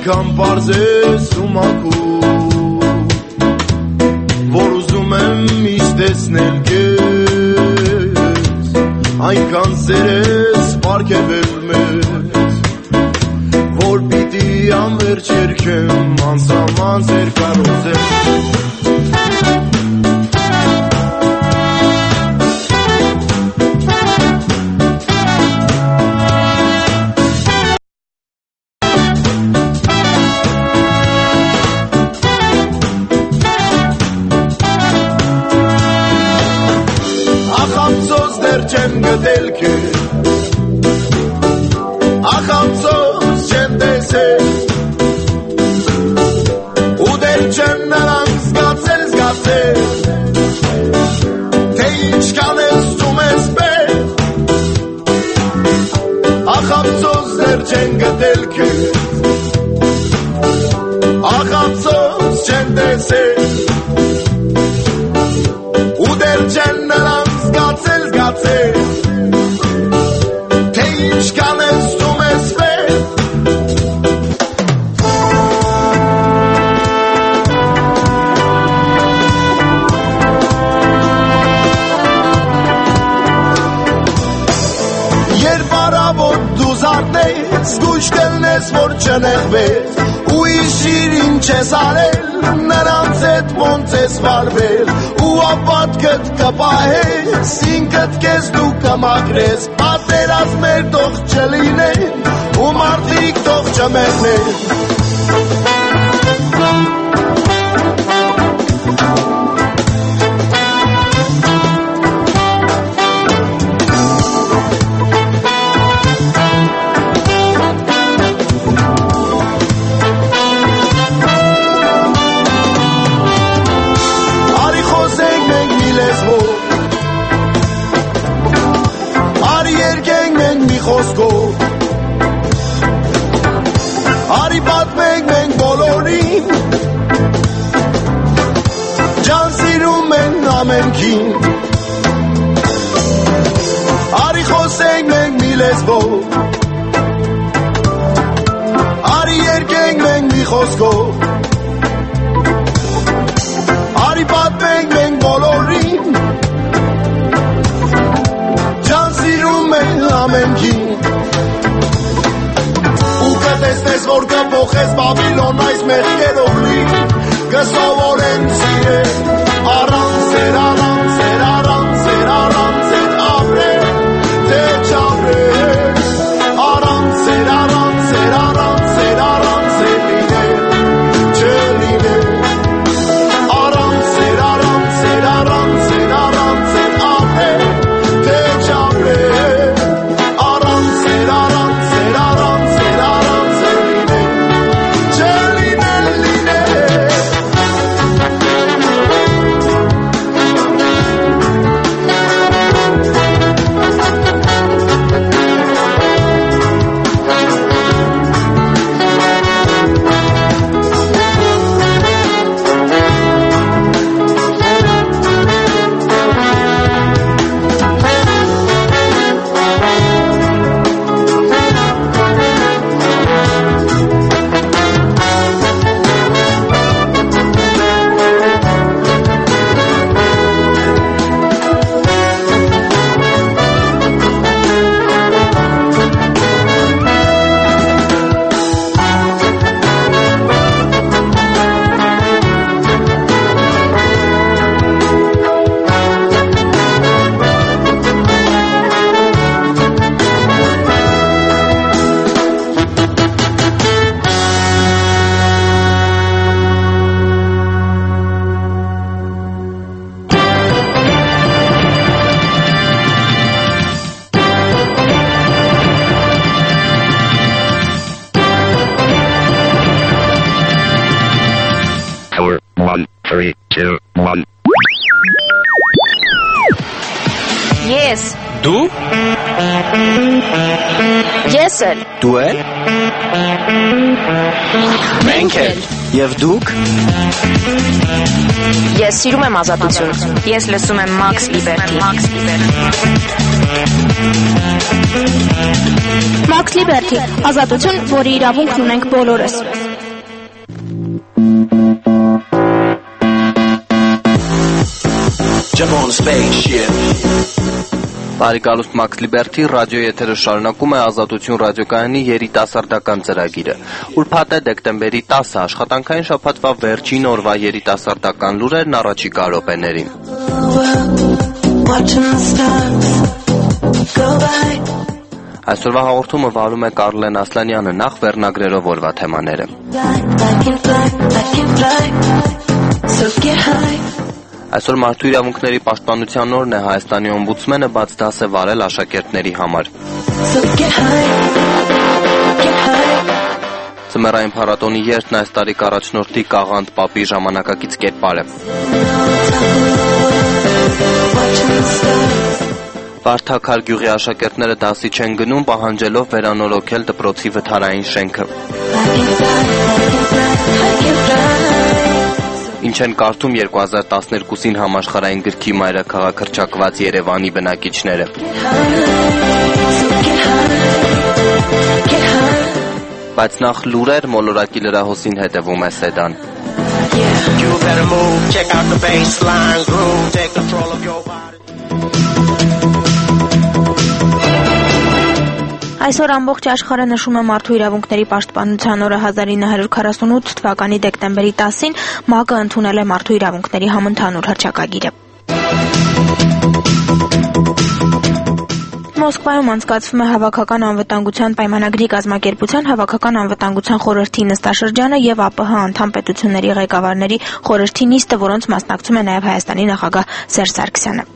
այնքան պարզ ես ու մաքուր, որ ուզում եմ միշտ տեսնել քեզ, այնքան սեր ես պարգևել մեզ, որ պիտի անվերջ երգեմ անսահման սեր կարոզել։ Չեմ գտել քեզ, ախամծոս չեմ տեսել, ու դեռ չեմ նրան զգացել, թե ինչքան ես զգում ես պես, ախամծոս դեռ չեմ գտել քեզ, ախամծոս չեմ տեսել, ու դեռ չեմ նրան զգացել, թե ինչքան ես զգում ես պես, երբ առավոտ դու զարթնես, զգույշ կլնես, որ չնեղվես, ու իշիր ինչ ես արել, նրանց հետ ոնց ես վարվել, ու ապատքդ կպահես, ինքդ քեզ դու կմաքրես, պատերազմներ թող չլինեն, ու մարդիկ թող չմեռնեն։ Խոսքով արի պատմենք մենք բոլորին, ջան սիրում են ամենքին, արի խոսենք մենք մի լեզվով, արի երգենք մենք մի խոսքով, արի պատմենք մենք բոլորին, ջան սիրում են ամենքին, ու կտեսնես, որ կփոխես Բաբիլոն այս մեղքերով լի, կսովորեն սիրել, առանց սեր, առանց սեր, առանց սեր, առանց սեր ապրել, թե չապրել, առանց սեր, առանց սեր, առանց սեր, առանց սեր լինել, չլինել, առանց սեր, առանց սեր, առանց սեր, առանց սեր ապրել, թե չապրել, առանց սեր, առանց սեր, առանց սեր, առանց սեր լինել, չլինել, լինել։ Power 1, 3, 2, 1. Yes. Du? Ես էլ։ Դու էլ։ Մենք էլ։ Եվ դուք։ Ես սիրում եմ ազատություն։ Ես լսում եմ Max Liberty։ Max Liberty, ազատություն, որի իրավունքն ունենք բոլորս։ Jump on the spaceship. Բարեկալուստ Max Liberty ռադիո եթերը շարունակում է ազատություն ռադիոկայանի երիտասարդական ծրագիրը։ Ուրբաթ է դեկտեմբերի 10-ը աշխատանքային շաբաթվա վերջին օրվա երիտասարդական լուրերն առաջիկա րոպեներին։ Այսօրվա հաղորդումը վարում է Կարլեն Ասլանյանը, նախ վերնագրերով օրվա թեմաները։ Այսօր մարդու իրավունքների պաշտպանության օրն է, Հայաստանի օմբուդսմենը բաց դաս է վարել աշակերտների համար։ Ձմեռային փառատոնի երթն այս տարի առաջնորդի Կաղանդ Պապի ժամանակակից կերպար է։ Վարդաքար գյուղի աշակերտները դասի չեն գնում, պահանջելով վերանորոգել դպրոցի վթարային շենքը։ Ինչ են կարդում 2012-ին համաշխարհային գրքի մայրաքաղաք հռչակված Երևանի բնակիչները։ Բայց նախ լուրեր, մոլորակի լրահոսին հետևում է Սեդան։ Այսօր ամբողջ աշխարհը նշում է մարդու իրավունքների պաշտպանության օրը 1948 թվականի դեկտեմբերի 10-ին ՄԱԿ-ը ընդունել է մարդու իրավունքների համընդհանուր հռչակագիրը։ Մոսկվայում անցկացվում է հավաքական անվտանգության պայմանագրի կազմակերպության հավաքական անվտանգության խորհրդի նստաշրջանը եւ ԱՊՀ անդամ պետությունների ղեկավարների խորհրդի նիստը, որոնց մասնակցում է նաեւ Հայաստանի նախագահ Սերժ Սարգսյանը։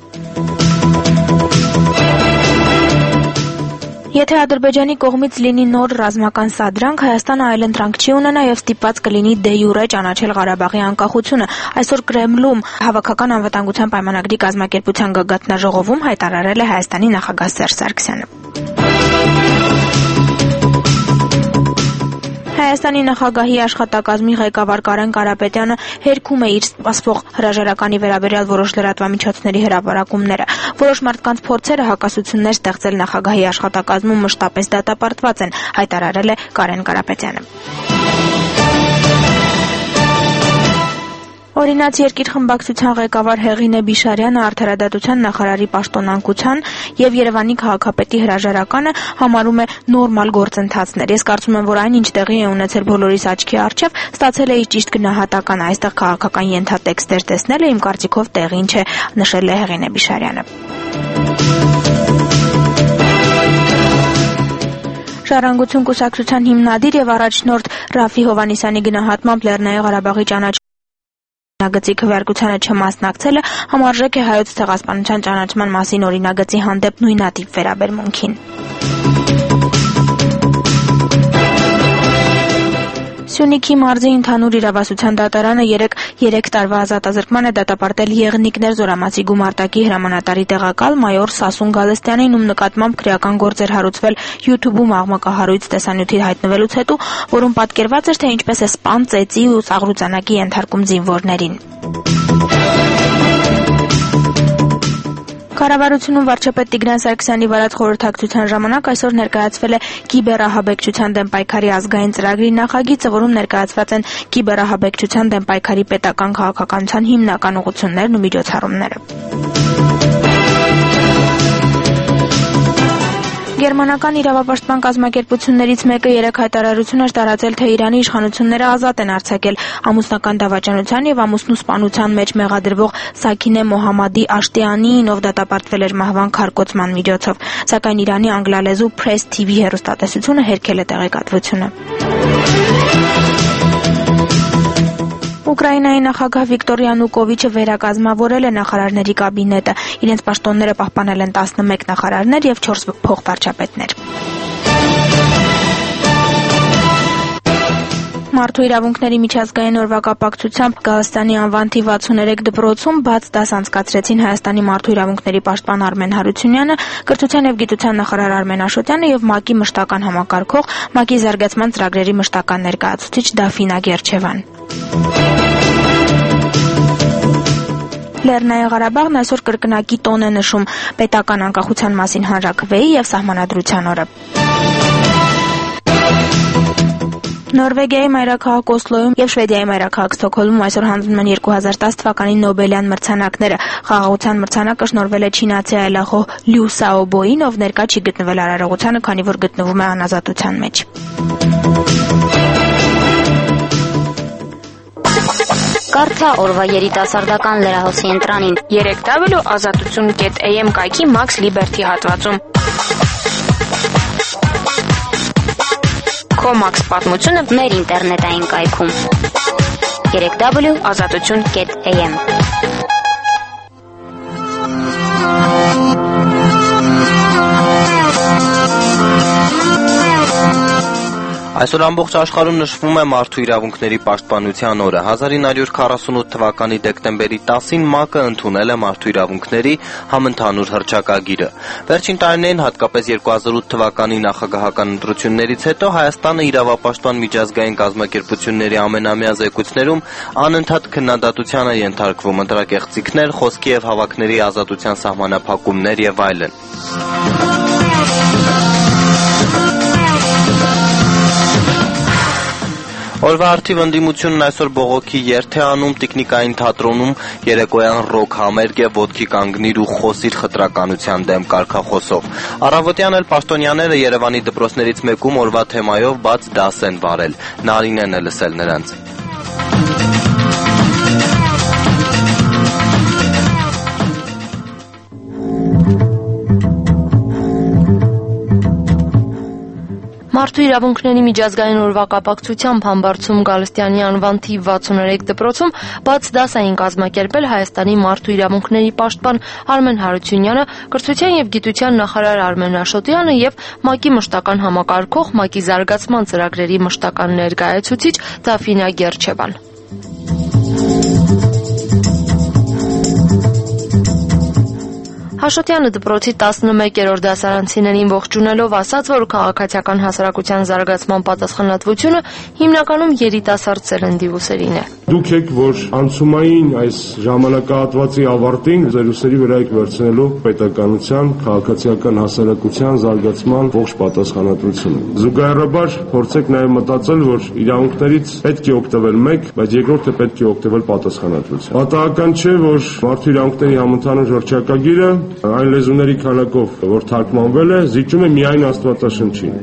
Եթե Ադրբեջանի կողմից լինի նոր ռազմական սադրանք, Հայաստանը այլընտրանք չի ունենա եւ ստիպված կլինի դե յուրե ճանաչել Ղարաբաղի անկախությունը։ Այսօր Կրեմլում հավաքական անվտանգության պայմանագրի կազմակերպության գագաթնաժողովում հայտարարել է Հայաստանի նախագահ Սերժ Սարգսյանը։ Հայաստանի նախագահի աշխատակազմի ղեկավար Կարեն Կարապետյանը հերքում է իր սպասվող հրաժարականի վերաբերյալ որոշ լրատվամիջոցների հրապարակումները։ Որոշ մարդկանց փորձերը հակասություններ ստեղծել նախագահի աշխատակազմում մշտապես դատապարտված են, հայտարարել է Կարեն Կարապետյանը։ Օրինաց երկիր խմբակցության ղեկավար Հեղինե Բիշարյանը արդարադատության նախարարի պաշտոնանկության եւ Երևանի քաղաքապետի հրաժարականը համարում է նորմալ գործընթացներ։ Ես կարծում եմ, որ այն ինչ տեղի է ունեցել բոլորիս աչքի առջև, ստացել է իր ճիշտ գնահատական, այստեղ քաղաքական ենթատեքստեր տեսնելը իմ կարծիքով տեղին չէ, նշել է Հեղինե Բիշարյանը։ Ժառանգություն կուսակցության հիմնադիր եւ առաջնորդ Ռաֆի Հովհաննիսյանի գնահատմամբ Լեռնային Ղարաբաղի Օրինագծի քվեարկությանը չմասնակցելը համարժեք է հայոց ցեղասպանության ճանաչման մասին օրինագծի հանդեպ նույնատիպ վերաբերմունքին։ Սյունիքի մարզի ընդհանուր իրավասության դատարանը 3 տարվա ազատազրկման է դատապարտել Եղնիկներ Զորամասի գումարտակի հրամանատարի տեղակալ մայոր Սասուն Գալստյանին, ում նկատմամբ քրեական գործ էր հարուցվել YouTube-ում աղմկահարույց տեսանյութի հայտնվելուց հետո, որում պատկերված էր, թե ինչպես է սպան, ծեծի ու ծաղրուծանակի ենթարկում զինվորներին։ Կառավարությունում վարչապետ Տիգրան Սարգսյանի վարած խորհրդակցության ժամանակ այսօր ներկայացվել է կիբերահաբեկչության դեմ պայքարի ազգային ծրագրի նախագիծը, որում ներկայացված են կիբերահաբեկչության դեմ պայքարի պետական քաղաքականության հիմնական ուղղություններն ու միջոցառումները։ Գերմանական իրավապաշտպան կազմակերպություններից մեկը 3 հայտարարություն էր տարածել, թե Իրանի իշխանությունները ազատ են արձակել ամուսնական դավաճանության եւ ամուսնու սպանության մեջ մեղադրվող Սաքինե Մոհամմադի Աշտիանին, ով դատապարտվել էր մահվան քարկոծման միջոցով, սակայն Իրանի անգլալեզու Press TV հեռուստատեսությունը հերքել է տեղեկատվությունը։ Ուկրաինայի նախագահ Վիկտոր Յանուկովիչը վերակազմավորել է նախարարների կաբինետը։ Իրենց պաշտոնները պահպանել են 11 նախարարներ եւ 4 փոխվարչապետներ։ Մարդու իրավունքների միջազգային օրվա կապակցությամբ Գալստանի անվան թիվ 63 դպրոցում բաց դաս անցկացրեցին Հայաստանի մարդու իրավունքների պաշտպան Արմեն Հարությունյանը, կրթության և գիտության նախարար Արմեն Աշոտյանը և ՄԱԿ-ի մշտական համակարգող, ՄԱԿ-ի զարգացման ծրագրերի մշտական ներկայացուցիչ Դաֆինա Գերջևան։ Լեռնային Ղարաբաղն այսօր կրկնակի տոն է նշում պետական անկախության մասին հանրաքվեի և սահմանադրության օրը։ Նորվեգիայի մայրաքաղաք Օսլոյում և Շվեդիայի մայրաքաղաք Ստոկհոլմում այսօր հանձնում են 2010 թվականի Նոբելյան մրցանակները։ Խաղաղության մրցանակը շնորհվել է չինացի այլախոհ Լյու Սաոբոյին, ով ներկա չի գտնվել արարողությանը, քանի որ գտնվում է անազատության մեջ։ Կարդա օրվա երիտասարդական լրահոսի ընտրանին 3w.azatutun.am կայքի Max Liberty հատվածում։ Քո Max պատմությունը մեր ինտերնետային կայքում 3w.azatutun.am Այսօր ամբողջ աշխարհում նշվում է մարդու իրավունքների պաշտպանության օրը։ 1948 թվականի դեկտեմբերի 10-ին ՄԱԿ-ը ընդունել է մարդու իրավունքների համընդհանուր հռչակագիրը։ Վերջին տարիներին, հատկապես 2008 թվականի նախագահական ընտրություններից հետո Հայաստանը իրավապաշտպան միջազգային կազմակերպությունների ամենամյա զեկույցներում անընդհատ քննադատության է ենթարկվում ընտրակեղծիքներ, խոսքի և հավաքների ազատության սահմանափակումներ և այլն։ Օրվա արդիվ ընդդիմությունն այսօր բողոքի երթ է անում Տիկնիկային թատրոնում երեկոյան ռոք համերգ է «Ոտքի կանգնիր ու խոսիր» խտրականության դեմ կարգախոսով։ Առավոտյան էլ պաշտոնյաները Երևանի դպրոցներից մեկում օրվա թեմայով բաց դաս են վարել։ Նարինեն է լսել նրանց։ Մարդու իրավունքների միջազգային օրվա կապակցությամբ Համբարձում Գալստյանի անվան թիվ 63 դպրոցում բաց դաս էին կազմակերպել Հայաստանի մարդու իրավունքների պաշտպան Արմեն Հարությունյանը, կրթության և գիտության նախարար Արմեն Աշոտյանը և ՄԱԿ-ի մշտական համակարգող, ՄԱԿ-ի զարգացման ծրագրերի մշտական ներկայացուցիչ Դաֆինա Գերջևան։ Աշոտյանը դպրոցի 11-րդ դասարանցիներին ողջունելով ասաց, որ քաղաքացիական հասարակության զարգացման պատասխանատվությունը հիմնականում երիտասարդ սերնդի ուսերին է։ Դուք եք, որ անցումային այս ժամանակահատվածի ավարտին ձեր ուսերի վրա եք վերցնելու պետականության, քաղաքացիական հասարակության զարգացման ողջ պատասխանատվությունը։ Զուգահեռաբար փորձեք նաև մտածել, որ իրավունքներից պետք է օգտվել մեկ, բայց երկրորդը պետք է օգտվել պատասխանատվությամբ։ Պատահական չէ, որ մարդու իրավունքների համընդհանուր հռչակագիրը այն լեզուների քանակով, որ թարգմանվել է, զիջում է միայն Աստվածաշնչին։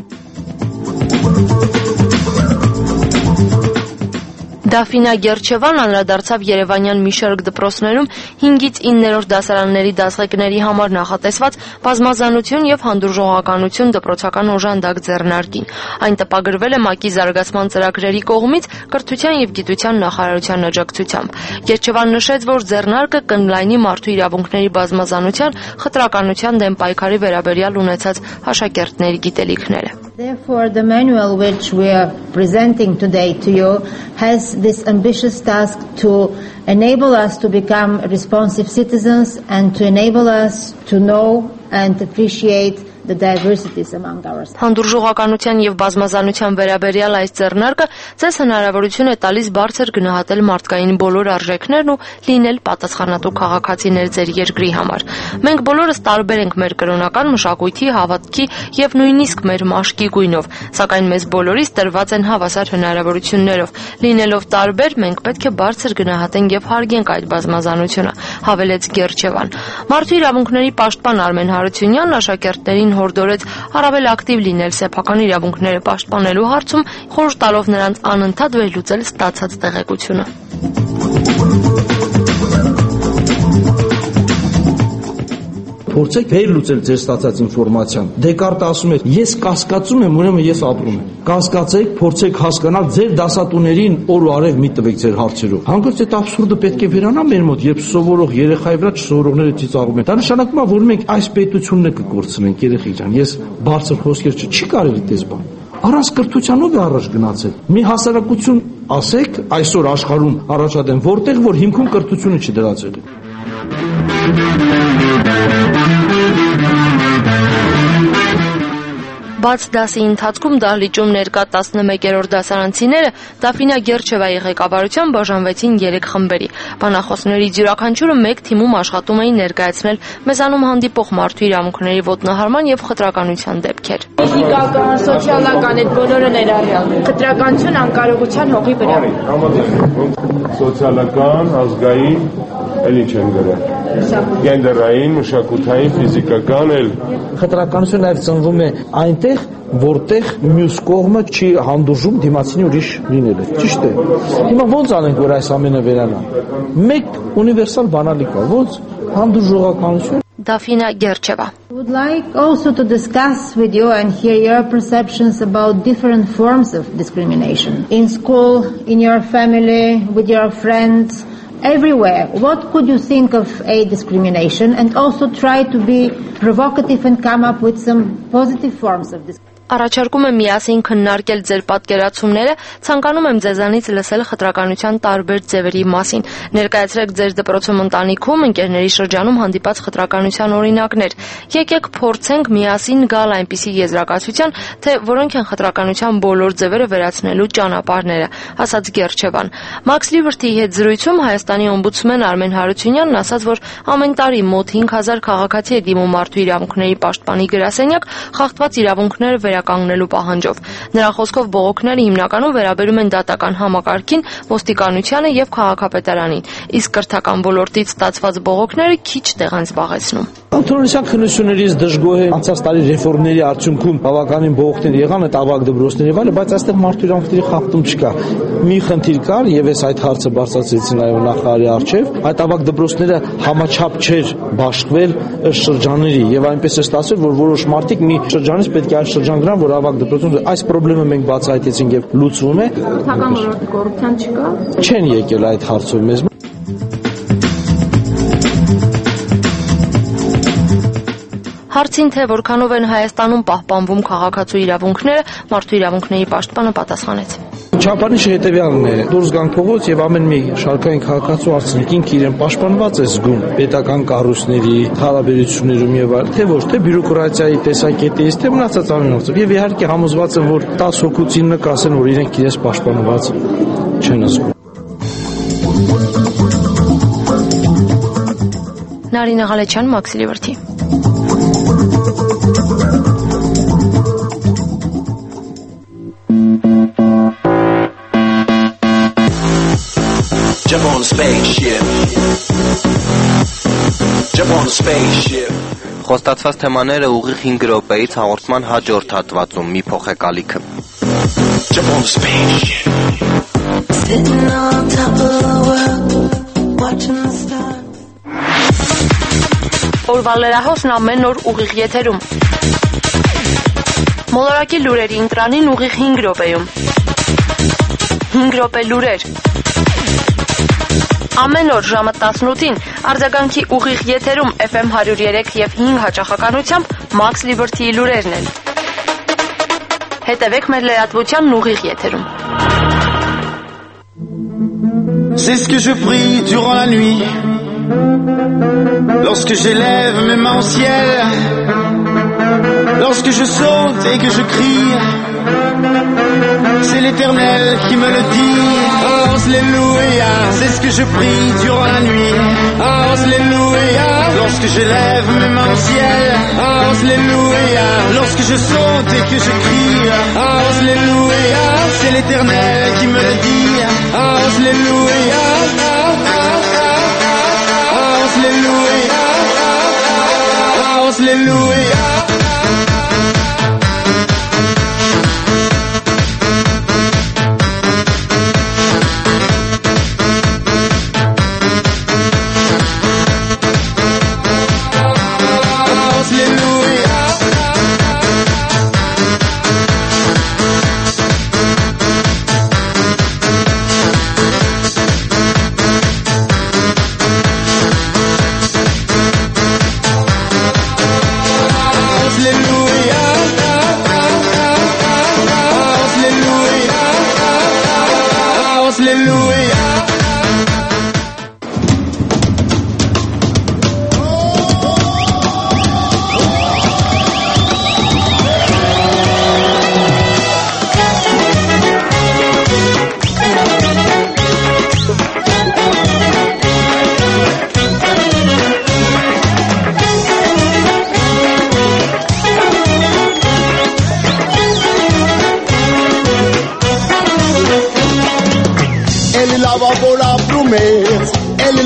Դաֆինա Գերջևան անդրադարձավ Երևանյան մի շարք դպրոցներում 5-ից 9-րդ դասարանների դասղեկների համար նախատեսված բազմազանություն և հանդուրժողականություն դպրոցական օժանդակ ձեռնարկին։ Այն տպագրվել է ՄԱԿ-ի զարգացման ծրագրերի կողմից կրթության և գիտության նախարարության աջակցությամբ։ Գերջևան նշեց, որ ձեռնարկը կընդլայնի մարդու իրավունքների բազմազանության, խտրականության դեմ պայքարի վերաբերյալ ունեցած աշակերտների գիտելիքները։ Therefore, the manual which we are presenting today to you has this ambitious task to enable us to become responsive citizens and to enable us to know and appreciate the diversities among our staff. Հանդուրժողականության և բազմազանության վերաբերյալ այս ձեռնարկը ձեզ հնարավորություն է տալիս բարձր գնահատել մարդկային բոլոր արժեքներն ու լինել պատասխանատու քաղաքացիներ ձեր երկրի համար։ Մենք բոլորս տարբեր ենք մեր կրոնական մշակույթի, հավատքի և նույնիսկ մեր մաշկի գույնով, սակայն մեզ բոլորիս տրված են հավասար հնարավորություններով։ Լինելով տարբեր, մենք պետք է բարձր գնահատենք և հարգենք այդ բազմազանությունը, հավելեց Գերջևան։ Մարդու իրավունքների պաշտպան Արմեն Հարությունյանն աշակերտներին հորդորեց առավել ակտիվ լինել սեփական իրավունքները պաշտպանելու հարցում, խորհուրդ տալով նրանց անընդհատ վերլուծել ստացած տեղեկությունը։ Փորձեք վերլուծել ձեր ստացած ինֆորմացիան։ Դեկարտը ասում է, ես կասկածում եմ, ուրեմն ես ապրում եմ։ Կասկածեք, փորձեք հասկանալ ձեր դասատուներին օր ու արև մի տվեք ձեր հարցերով։ Հանկարծ այդ աբսուրդը պետք է վերանա մեր մոտ, երբ սովորող երեխայի վրա չսովորողները ծիծաղում են։ Դա նշանակում է, որ մենք այս պետությունն է կկորցնենք, երեխեք ջան, ես բարձր խոսքեր չի կարելի դες բան։ Առանց կրթությանով է առաջ գնացել։ Մի հասարակություն ասեք այսօր աշխարհում առաջադեմ, որտեղ որ հիմքում կրթությունը չդրացել է։ Բաց դասի ընթացքում դահլիճում ներկա 11-րդ դասարանցիները Դաֆինա Գերջևայի ղեկավարությամբ բաժանվեցին 3 խմբերի։ Բանախոսներից յուրաքանչյուրը մեկ թիմում աշխատում էին ներկայացնել մեզանում հանդիպող մարդու իրավունքների ոտնահարման եւ խտրականության դեպքեր։ Ֆիզիկական, սոցիալական այդ բոլորը ներառյալ։ Խտրականություն անկարողության հողի վրա։ Սոցիալական, ազգային, էլ ինչ են գրել։ Գենդերային, մշակութային, ֆիզիկական էլ։ Խտրականությունը նաև ծնվում է այնտեղ, որտեղ մյուս կողմը չի հանդուրժում դիմացինի ուրիշ լինելը։ Ճիշտ է։ Հիմա ո՞նց անենք, որ այս ամենը վերանա։ Մեկ ունիվերսալ բանալի կա, ո՞նց հանդուրժողականություն։ Դաֆինա Գերջևա. would like also to discuss with you and hear your perceptions about different forms of discrimination. In school, in your family, with your friends, everywhere. What could you think of a discrimination, and also try to be provocative and come up with some positive forms of discrimination. Առաջարկում եմ միասին քննարկել ձեր պատկերացումները, ցանկանում եմ ձեզանից լսել խտրականության տարբեր ձևերի մասին։ Ներկայացրեք ձեր դպրոցում, ընտանիքում, ընկերների շրջանում հանդիպած խտրականության օրինակներ։ Եկեք փորձենք միասին գալ այնպիսի եզրակացության, թե որոնք են խտրականության բոլոր ձևերը վերացնելու ճանապարհները, ասաց Գերջևան։ Մաքս Լիբերթիի հետ զրույցում Հայաստանի օմբուդսմեն Արմեն Հարությունյանն ասաց, որ ամեն տարի մոտ 5000 քաղաքացի է դիմում մարդու իրավունքների պաշտպանի գրասենյակ խախտված իրավունքները վերականգնելու պահանջով։ Նրա խոսքով բողոքները հիմնականում վերաբերում են դատական համակարգին, ոստիկանությանը եւ քաղաքապետարանին, իսկ կրթական ոլորտից ստացված բողոքները քիչ տեղ են զբաղեցնում։ Անդրոնիսյան քննություններից դժգոհ է անցած տարի ռեֆորմների արդյունքում բավականին բողոքներ եղան այդ ավագ դպրոցների վրա, բայց այստեղ մարդու իրավունքների խախտում չկա։ Մի խնդիր կար եւ ես այդ հարցը բարձրացրեցի նաեւ նախարարի առջեւ, այդ ավագ դպրոցները համաչափ չէր բաշխվել շրջանների եւ այնպես է ստացվել, որ որոշ մարդիկ մի շրջանից պետք է այլ շրջան գնան, որ ավագ դպրոցում այս խնդրը մենք բացահայտեցինք եւ լուծվում է։ Քաղաքական ոլորտի կոռուպցիան չկա։ Չեն եկել այդ հարցով մեզ։ Հարցին, թե որքանով են Հայաստանում պահպանվում քաղաքացու իրավունքները, մարդու իրավունքների պաշտպանը պատասխանեց. Չափանիշը հետևյալն է. դուրս գանք փողոց եւ ամեն մի շարքային քաղաքացու արցնենք ինքը իրեն պաշտպանված է զգում պետական կառույցների հարաբերություններում եւ այլ, թե ոչ թե բյուրոկրատիայի տեսակետից, թե մնացած ամենով։ Եվ իհարկե համոզված եմ, որ 10 հոգուց 9-ը կասեն, որ իրենք իրենց պաշտպանված չեն զգում։ Նարինե Ղալեչյան, Մաքս Լիբերթի. Jump on the spaceship. Jump on the spaceship. Խոստացված թեմաները ուղիղ 5 րոպեից հաղորդման հաջորդ հատվածում մի փոխեք ալիքը։ Jump on the spaceship. Sitting on top of the world, watching the stars. Օրվա լրահոսն ամեն օր ուղիղ եթերում։ Մոլորակի լուրերի ընտրանին ուղիղ 5 րոպեում։ 5 րոպե լուրեր։ Ամեն օր ժամը 18-ին արձագանքի ուղիղ եթերում FM 103 եւ 5 հաճախականությամբ Մաքս Լիբերթիի լուրերն են։ Հետևեք մեր լրատվությանն ուղիղ եթերում։ C'est ce que je prie durant la nuit. Lorsque j'élève mes mains au ciel, lorsque je saute et que je crie, c'est l'Éternel qui me le dit. Alléluia, c'est ce que je prie durant la nuit. Alléluia, lorsque j'élève mes mains au ciel. Alléluia, lorsque je saute et que je crie. Alléluia, c'est l'Éternel qui me le dit. Alléluia. Alléluia, Alléluia.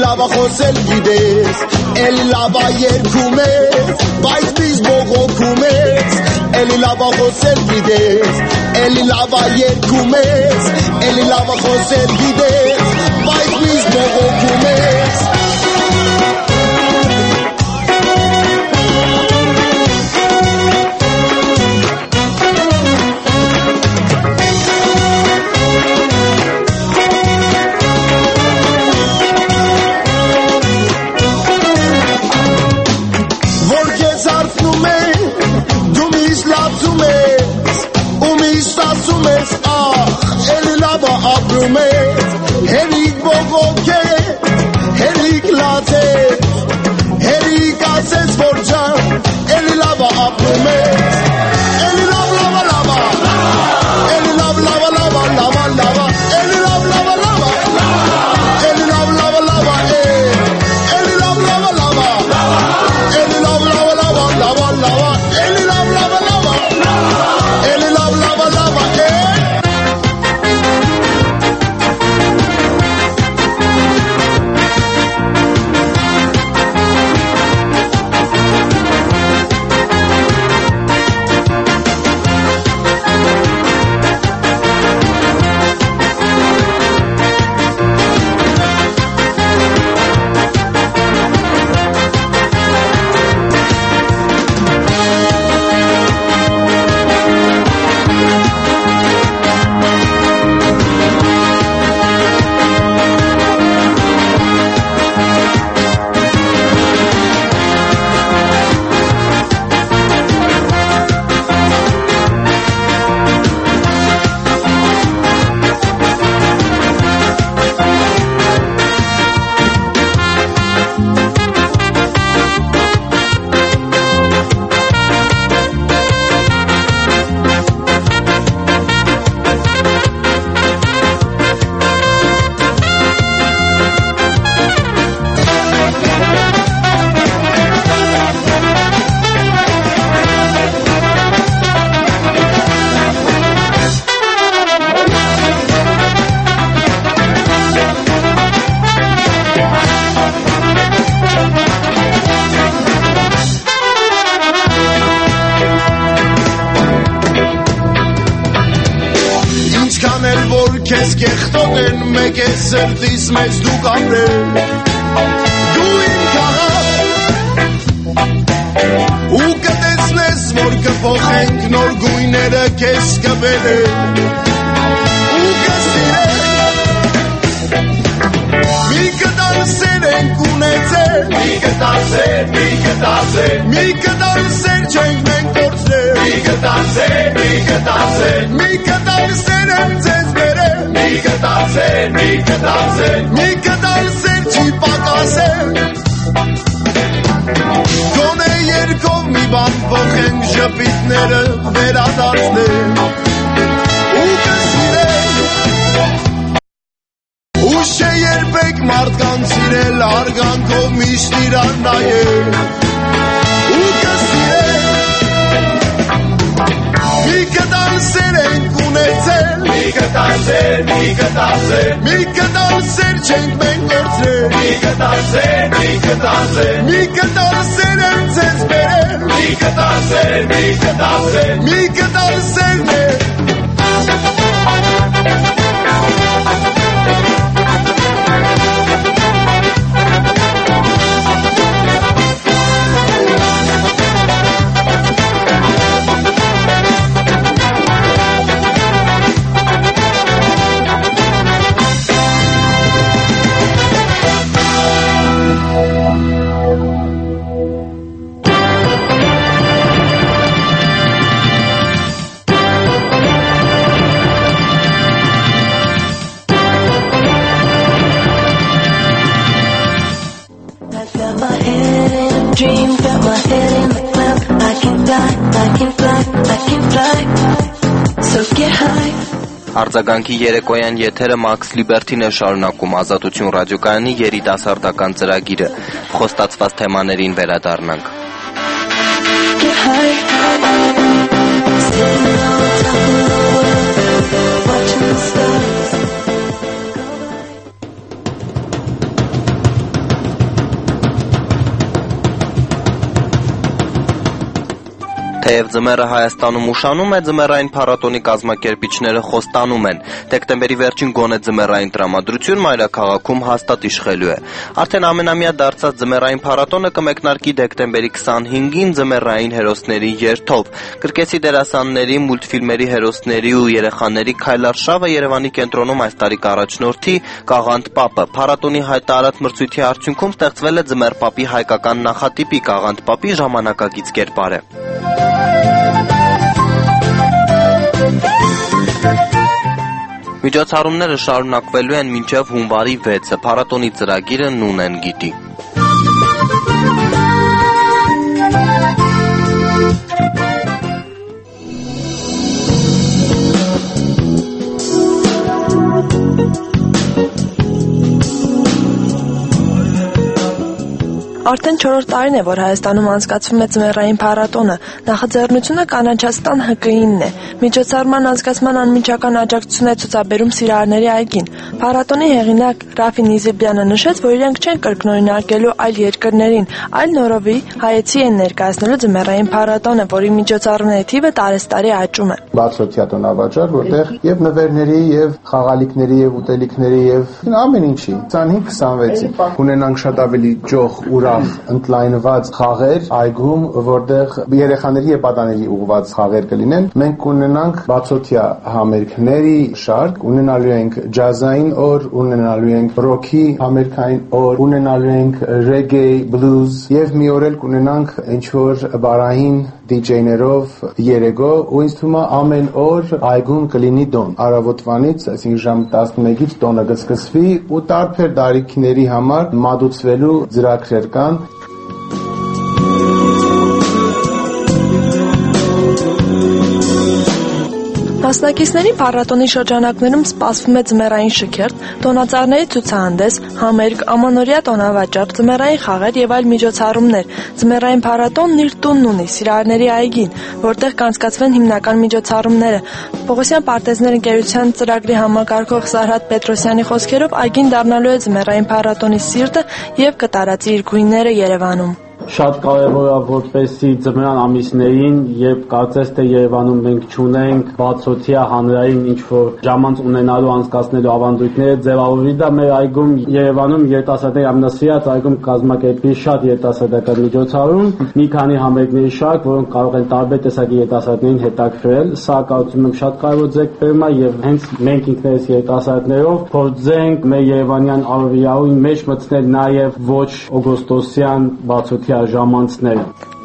լավա խոսել գիտես, էլի լավա երգում ես, բայց միշտ բողոքում ես, էլի լավա խոսել գիտես, էլի լավա երգում ես, էլի լավա խոսել գիտես, բայց միշտ բողոքում ես. Հերիկ բողոք է, հերիկ լաց է, հերիկ ասես որ ջան, էլի լավա ապրում ես, էլի լավ լավա լավա, էլի լավ լավա լավա լավա լավա, էլի լավ լավա լավա, էլի լավ լավա լավա, էլի լավ լավա լավա, էլի լավ լավա լավա լավա լավա, էլի լավ լավա լավա, էլի լավ լավա լավա, Քեզ կեղտոտ են մեկ է սրտիս մեծ դու կապրել Դու իմ քաղաք ու կտեսնես որ կփոխենք նոր գույները քեզ կբերեն ու կսիրենք մի կտալ սեր ենք ունեցել մի կտալ սեր չենք մենք կորցրել մի կտալ սեր եմ ձեզ բերել մի կտալ սեր չի պակասել Գոնե երկով մի բան փոխենք ժպիտները վերադարձնենք ու կսիրենք ուշ է երբեք մարդկանց սիրել արգանքով միշտ իրան նայել ու կսիրենք մի կտալ սեր ենք ունեցել մի կտալ սեր չենք մենք կորցրել մի կտալ սեր եմ ձեզ բերել մի կտալ սերն է Dream, got my head in the clouds. I can fly, I can fly, I can fly. So get high. Արձագանքի երեկոյան եթերը Max Liberty-ն է շարունակում Ազատություն ռադիոկայանի երիտասարդական ծրագիրը։ Խոստացված թեմաներին վերադառնանք։ Get high. Sitting on top of the world, watching the stars go by. Թեև ձմեռը Հայաստանում ուշանում է, ձմեռային փառատոնի կազմակերպիչները խոստանում են. դեկտեմբերի վերջին գոնե ձմեռային տրամադրություն մայրաքաղաքում հաստատ իշխելու է։ Արդեն ամենամյա դարձած ձմեռային փառատոնը կմեկնարկի դեկտեմբերի 25-ին ձմեռային հերոսների երթով։ Կրկեսի դերասանների, մուլտֆիլմերի հերոսների ու երեխաների քայլարշավը Երևանի կենտրոնում այս տարի կառաջնորդի Կաղանդ Պապը։ Փառատոնի հայտարարած մրցույթի արդյունքում ստեղծվել է ձմեռ պապի հայկական նախատիպի Կաղանդ Պապի ժամանակակից կերպարը։ Միջոցառումները շարունակվելու են մինչև հունվարի 6-ը, փառատոնի ծրագիրը Նունեն գիտի։ Արդեն 4-րդ տարին է, որ Հայաստանում անցկացվում է ձմեռային փառատոնը։ Նախաձեռնությունը Կանաչաստան ՀԿԻ-նն է։ Միջոցառման անցկացման անմիջական աջակցություն է ցուցաբերում Սիրահարների այգին։ Փառատոնի հեղինակ Ռաֆի Նիզիբյանը նշեց, որ իրենք չեն կրկնօրինակելու այլ երկրներին, այլ նորովի հայեցի են ներկայացնելու ձմեռային փառատոնը, որի միջոցառումների թիվը տարեստարի աճում է։ Բացօթյա տոնավաճառ, որտեղ եւ նվերների, եւ խաղալիքների, եւ ուտելիքների, եւ ամեն ինչի 25-26-ին ունենանք շատ ավելի ջող ուրախ ընդլայնված խաղեր այգում, որտեղ երեխաների եւ պատանելի ուղղված խաղեր կլինեն։ Մենք կունենանք բացօթյա համերգների շարք, ունենալու ենք ջազային օր, ունենալու ենք ռոքի համերգային օր, ունենալու ենք ռեգեյ, բլուզ եւ մի օր էլ կունենանք ինչ որ բարային դիջեյներով երեգո, ու ինձ թվում է ամեն օր այգում կլինի տոն։ Առավոտվանից, այսինքն ժամ 11-ից տոնը կսկսվի ու տարբեր տարիքների համար մատուցվելու ծրագրեր կան։ Մասնակիցների փառատոնի շրջանակներում սպասվում է ձմեռային շքերթ, տոնածառների ցուցահանդես, համերգ, ամանորյա տոնավաճառ, ձմեռային խաղեր եւ այլ միջոցառումներ։ Ձմեռային փառատոնն իր տունն ունի Սիրահարների այգին, որտեղ կանցկացվեն հիմնական միջոցառումները։ Պողոսյան պարտեզներ ընկերության ծրագրի համակարգող Սարհատ Պետրոսյանի խոսքերով այգին դառնալու է ձմեռային փառատոնի սիրտը եւ կտարածի իր գույները Երևանում։ Շատ կարևոր է, որպեսզի ձմռան ամիսներին, երբ կարծես թե Երևանում մենք չունենք բացօթյա հանրային ինչ-որ ժամանց ունենալու անցկացնելու ավանդույթները, ձևավորվի դա մեր այգում Երևանում երիտասարդների ամենասիրած այգում կազմակերպի շատ երիտասարդական միջոցառում, մի քանի համերգների շարք, որոնք կարող են տարբեր տեսակի երիտասարդներին հետաքրքրել։ Սա կարծում եմ շատ կարևոր ձեռքբերում է եւ հենց մենք ինքներս երիտասարդներով փորձենք մեր երևանյան առօրյայում մեջ մտցնել նաեւ ոչ օգոստոսյան բացօթյա ժամանցները։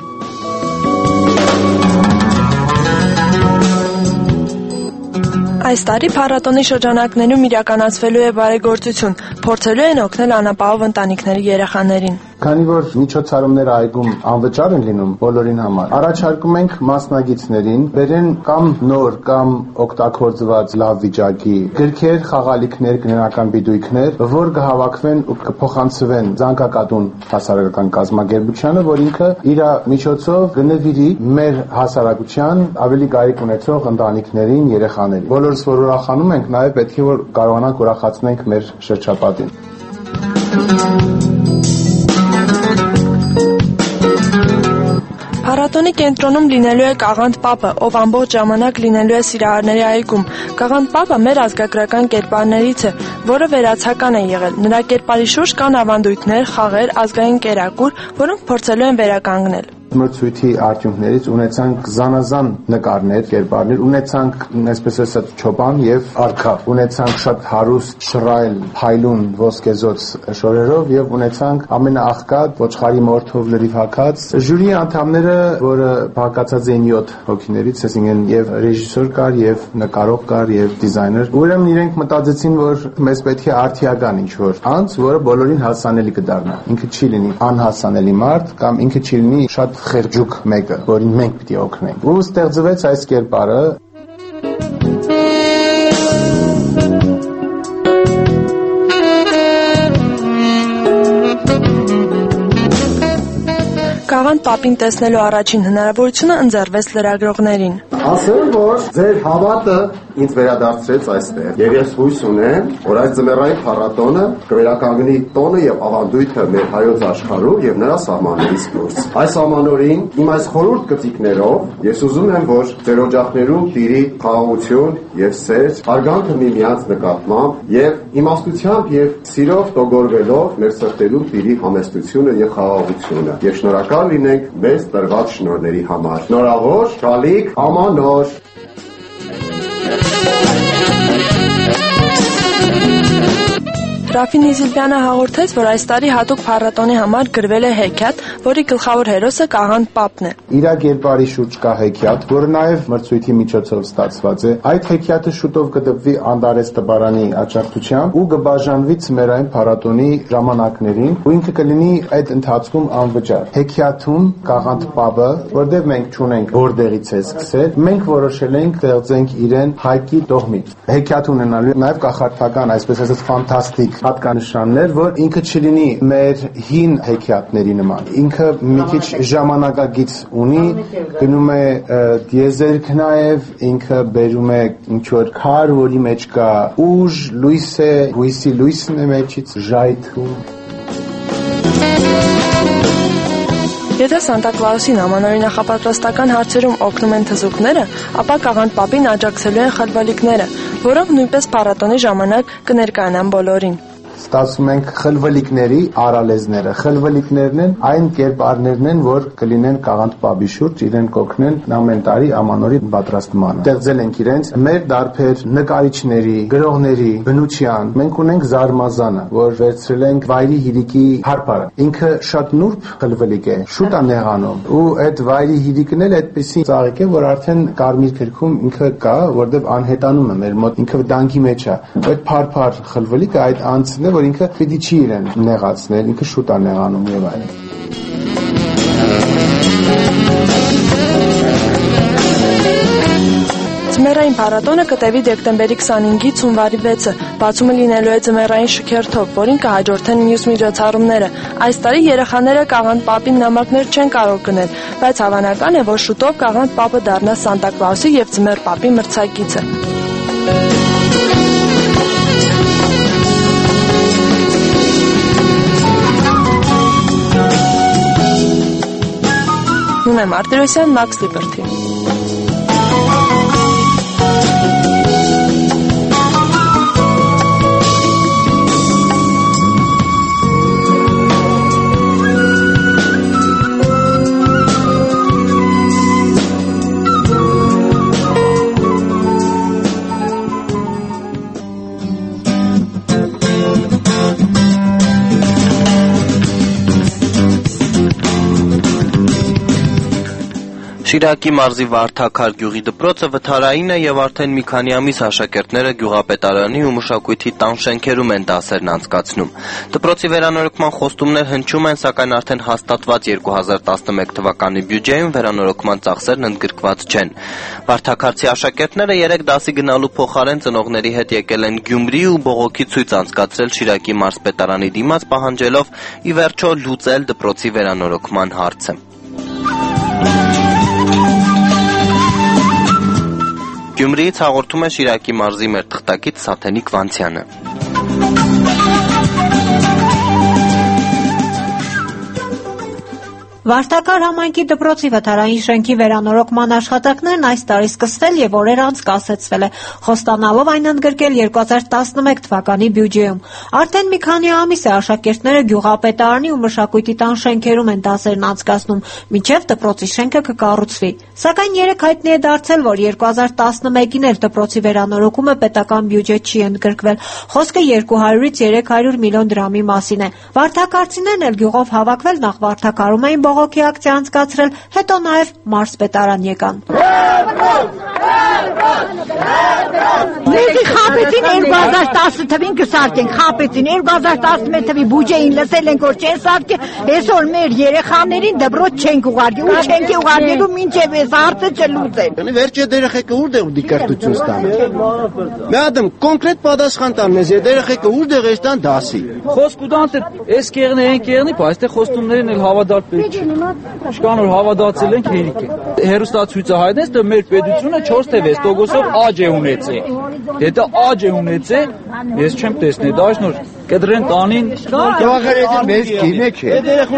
Այս տարի փառատոնի շրջանակներում իրականացվելու է բարեգործություն, փորձելու են օգնել անապահով ընտանիքների երեխաներին։ Քանի որ միջոցառումները այգում անվճար են լինում բոլորին համար, առաջարկում ենք մասնագետներին բերեն կամ նոր կամ օգտագործված լավ վիճակի գրքեր, խաղալիքներ, կրոնական բիդույքներ, որ կհավաքվեն ու կփոխանցվեն Զանգակատուն հասարակական կազմակերպությանը, որ ինքը իր միջոցով կնվիրի մեր հասարակության ավելի կարիք ունեցող ընտանիքներին, երեխաներին։ Բոլորս որ ուրախանում ենք, նաև պետք է որ կարողանանք ուրախացնենք մեր շրջապատին։ Փառատոնի կենտրոնում լինելու է Կաղանդ Պապը, ով ամբողջ ժամանակ լինելու է Սիրահարների այգում։ Կաղանդ Պապը մեր ազգագրական կերպարներից է, որը վերացական է եղել։ Նրա կերպարի շուրջ կան ավանդույթներ, խաղեր, ազգային կերակուր, որոնք փորձելու են վերականգնել։ Մրցույթի արդյունքներից ունեցանք զանազան նկարներ, կերպարներ, ունեցանք այսպես ասած չոպան եւ արքա, ունեցանք շատ հարուստ շռայլ, փայլուն ոսկեզոծ շորերով եւ ունեցանք ամենաաղքատ ոչխարի մորթով լրիվ հագած ժյուրի անդամները, որը բաղկացած էին 7 հոգիներից, այսինքն եւ ռեժիսոր կար, եւ նկարող կար, եւ դիզայներ։ Ուրեմն իրենք մտածեցին, որ մեզ պետք է արդիական ինչ-որ անց, որը բոլորին հասանելի կդառնա։ Ինքը չի լինի անհասանելի մարդ կամ ինքը չի լինի շատ խեղճուկ մեկը, որին մենք պիտի օգնենք։ Ու ստեղծվեց այս կերպարը։ Կաղանդ Պապին տեսնելու առաջին հնարավորությունը ընձեռվեց լրագրողներին։ Ասեմ, որ ձեր հավատը ինձ վերադարձրեց այստեղ։ Եվ ես հույս ունեմ, որ այս ձմեռային փառատոնը կվերականգնի տոնը եւ ավանդույթը մեր հայոց աշխարհում եւ նրա սահմաններից դուրս։ Այս ամանորին իմ այս խորհուրդ գծիկներով ես ուզում եմ, որ ձեր օջախներում տիրի խաղաղություն եւ սեր, արգանքը միմյանց նկատմամբ եւ իմաստությամբ եւ սիրով տոգորվելով մեր սրտերում տիրի համեստությունը եւ խաղաղությունը։ Եվ շնորհակալ լինենք մեզ տրված շնորհների համար։ Շնորհավոր, գալիք ամանոր։ Ռաֆին Իզիլպյանը հաղորդեց, որ այս տարի հատուկ փառատոնի համար գրվել է հեքիաթ, որի գլխավոր հերոսը Կաղանդ Պապն է։ Իր կերպարի շուրջ կա հեքիաթ, որը նաև մրցույթի միջոցով ստացված է։ Այդ հեքիաթը շուտով կդպվի Անդարես Տբարանի աջակցությամբ ու կբաժանվի ձմեռային փառատոնի ժամանակներին, ու ինքը կլինի այդ ընթացքում անվճար։ Հեքիաթում Կաղանդ Պապը, որտեղ մենք չունենք որտեղից է սկսել, մենք որոշել ենք ստեղծենք իրեն հայկի տոհմից։ Հեքիաթ ունենալու նաև կախարդական, այսպես ասած, ֆանտաստիկ հատկանշաններ, որ ինքը չլինի մեր հին հեքիաթների նման։ Ինքը մի քիչ ժամանակագից ունի, գնում է դիեզերք նաև, ինքը բերում է ինչ-որ քար, որի մեջ կա ուժ, լույս է, հույսի լույսն է մեջից, ժայթում։ Եթե Սանտա Կլաուսին ամանորի նախապատրաստական հարցերում օգնում են թզուկները, ապա Կաղանդ Պապին աջակցելու են խլվալիկները, որոնք նույնպես փառատոնի ժամանակ կներկայանան բոլորին։ Ստացում ենք խլվլիկների արալեզները։ Խլվլիկներն են այն կերպարներն են, որ կլինեն Կաղանդ Պապի շուրջ, իրեն կօգնեն ամեն տարի ամանորի պատրաստմանը։ Ստեղծել ենք իրենց մեր դարբեր նկարիչների, գրողների, բնության։ Մենք ունենք զարմազանը, որ վերցրել ենք վայրի հիրիկի հարբարը։ Ինքը շատ նուրբ խլվլիկ է, շուտ է նեղանում, ու այդ վայրի հիրիկն էլ այդպեսի ծաղիկ է, որ արդեն կարմիր քրքում ինքը կա, որտեղ անհետանում է մեր մոտ, ինքը վտանգի մեջ է։ Այդ փարփար խլվլիկը այդ անձն է, որ ինքը պիտի չի իրեն նեղացնել, ինքը շուտ է նեղանում եւ այլն։ Ձմեռային փառատոնը կտևի դեկտեմբերի 25-ից հունվարի 6-ը, բացումը լինելու է ձմեռային շքերթով, որին կհաջորդեն մյուս միջոցառումները։ Այս տարի երեխաները Կաղանդ Պապին նամակներ չեն կարող գնել, բայց հավանական է, որ շուտով Կաղանդ Պապը դառնա Սանտա Կլաուսի եւ Ձմեռ Պապի մրցակիցը։ Նունե Մարտիրոսյան, Max Liberty։ Շիրակի մարզի Վարդաքար գյուղի դպրոցը վթարային է եւ արդեն մի քանի ամիս աշակերտները գյուղապետարանի ու մշակույթի տան շենքերում են դասերն անցկացնում։ Դպրոցի վերանորոգման խոստումներ հնչում են, սակայն արդեն հաստատված 2011 թվականի բյուջեում վերանորոգման ծախսերն ընդգրկված չեն։ Վարդաքարցի աշակերտները 3 դասի գնալու փոխարեն ծնողների հետ եկել են Գյումրի ու բողոքի ցույց անցկացրել Շիրակի մարզպետարանի դիմաց, պահանջելով ի վերջո լուծել դպրոցի վերանորոգման հարցը։ Գյումրիից հաղորդում է Շիրակի մարզի մեր թղթակից Սաթենիկ Վանցյանը։ Վարդակար համայնքի դպրոցի վթարային շենքի վերանորոգման աշխատանքներն այս տարի սկսվել եւ օրեր անց կասեցվել է, խոստանալով այն ընդգրկել 2011 թվականի բյուջեում։ Արդեն մի քանի ամիս է աշակերտները գյուղապետարանի ու մշակույթի տան շենքերում են դասերն անցկացնում, մինչեւ դպրոցի շենքը կկառուցվի։ Սակայն երեք հայտնի է դարձել, որ 2011-ին էլ դպրոցի վերանորոգումը պետական բյուջե չի ընդգրկվել։ Խոսքը 200-ից 300 միլիոն դրամի մասին է։ Վարդակարցիներն էլ գյուղով հավաքվել նախ Վարդակարում էին բողոքի ակցիա անցկացրել, հետո նաև մարզպետարան եկան։ Դե խապեցին 2010 թվին կսարքեն, խապեցին 2011 թվի բյուջեին լսել ենք որ չեն սարքե, այսօր մեր երեխաներին դպրոց չենք ուղարկի ու չենք ուղարկելու մինչև այս հարցը չլուծեն։ Վերջը երեխեքը ուր դեղ դիկարտություն ստանում։ Մադամ կոնկրետ պատասխան տան մեզ երեխեքը ուր դեղ էստան դասի։ Խոսք ուտան թե այս կերնի են կերնի, բայց այստեղ խոստումներին էլ հավատալ պետք չէ։ Շկան որ հավատացել ենք հերիք է։ Հերոստացույցը հայտնեց, թե մեր պետությունը 4-6% աճ է ունեցել։ Դա աճ է ունեցել, ես չեմ տեսնել, դա նոր կդրեն տանին։ Դավախարեցին մեզ կինը չէ։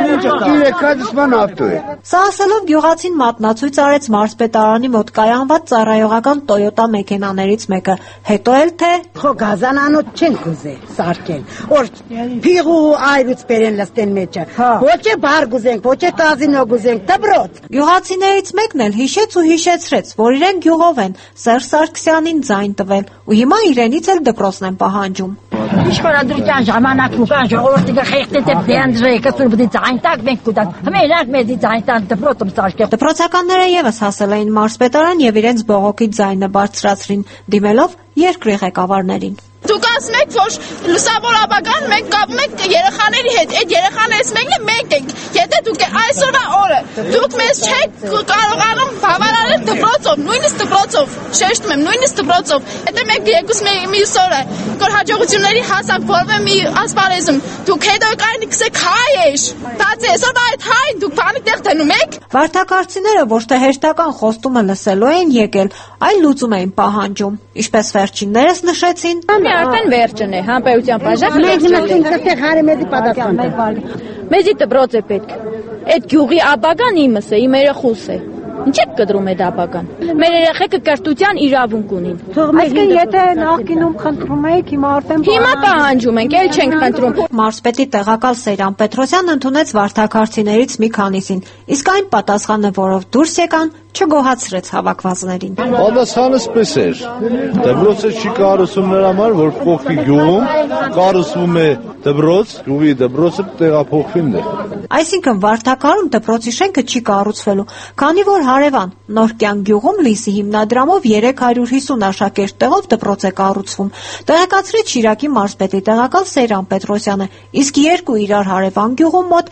Իրեկադսման ավտո է։ Սա ասելով գյուղացին մատնացույց արեց մարզպետարանի մոտ կայանված ծառայողական Toyota մեքենաներից մեկը։ Հետո էլ թե Խո գազանանոց չեն կուզել սարքեն։ Որ փիղու այրուց բերեն լստեն մեջը։ Ոչ է բար գուզենք, ոչ է կազինո գուզենք, դպրոց։ Գյուղացիներից մեկն էլ հիշեց ու հիշեցրեց, որ իրեն գյուղով են Սերժ Սարգսյանին ձայն տվել ու հիմա իրենից էլ դպրոցն են պահանջում։ Իշխորադրության ժամանակն ու կան ժողովրդի գխեղտե դեպդեանդրե կսուր բդի ցայնտակ մենք կուտակ հմերակ մեզի ցայնտակ դպրոցում սարքե Դպրոցականները եւս հասել էին մարզպետարան եւ իրենց բողոքի ձայնը բարձրացրին դիմելով երկրի ղեկավարներին Դուք ասում եք, որ լուսավոր ապագան մենք կապում ենք երեխաների հետ, այդ երեխաներից մեկը մենք ենք։ Եթե դուք այսօրվա օրը դուք մեզ չեք կարողանում բավարարել դպրոցով, նույնիսկ դպրոցով, շեշտում եմ, նույնիսկ դպրոցով։ Եթե մենք եկուս մյուս օրը որ հաջողությունների հասանք որևէ մի ասպարեզում, դուք հետո կային կսեք հայ ես։ Բացի այսօր այդ հայն դուք բանի տեղ դնում եք։ Վարդակարցիները ոչ թե հերթական խոստումը լսելու էին եկել, այլ լուծում էին պահանջում։ Ինչպես վերջիններս նշեցին, արդեն վերջն է, համբերության բաժակը։ Մենք նստենք այդտեղ հարեմեդի պատասխան։ Մեզի դպրոց է պետք։ Այդ գյուղի ապագան իմս է, իմ երեխուս է։ Ինչ եք կտրում այդ ապագան։ Մեր երեխեքը կրթության իրավունք ունին։ Այսինքն եթե նախկինում խնդրում եք, հիմա արդեն Հիմա պահանջում ենք, էլ չենք խնդրում։ Մարզպետի տեղակալ Սեյրան Պետրոսյանն ընդունեց վարդակարցիներից մի քանիսին, իսկ այն պատասխանը, որով դուրս եկան, չգոհացրեց հավաքվածներին։ Պատասխանը սպես էր։ Դպրոցը չի կառուցում նրա համար, որ փոխվի գյուղում, կառուցվում է դպրոց, գյուղի դպրոցը տեղափոխվին դեր։ Այսինքն վարդակարում դպրոցի շենքը չի կառուցվելու, քանի որ հարևան Նորկյան գյուղում Լիսի հիմնադրամով 350 աշակերտ տեղով դպրոց է կառուցվում։ Տեղեկացրեց Շիրակի մարզպետի տեղակալ Սեյրան Պետրոսյանը, իսկ երկու իրար հարևան գյուղում մոտ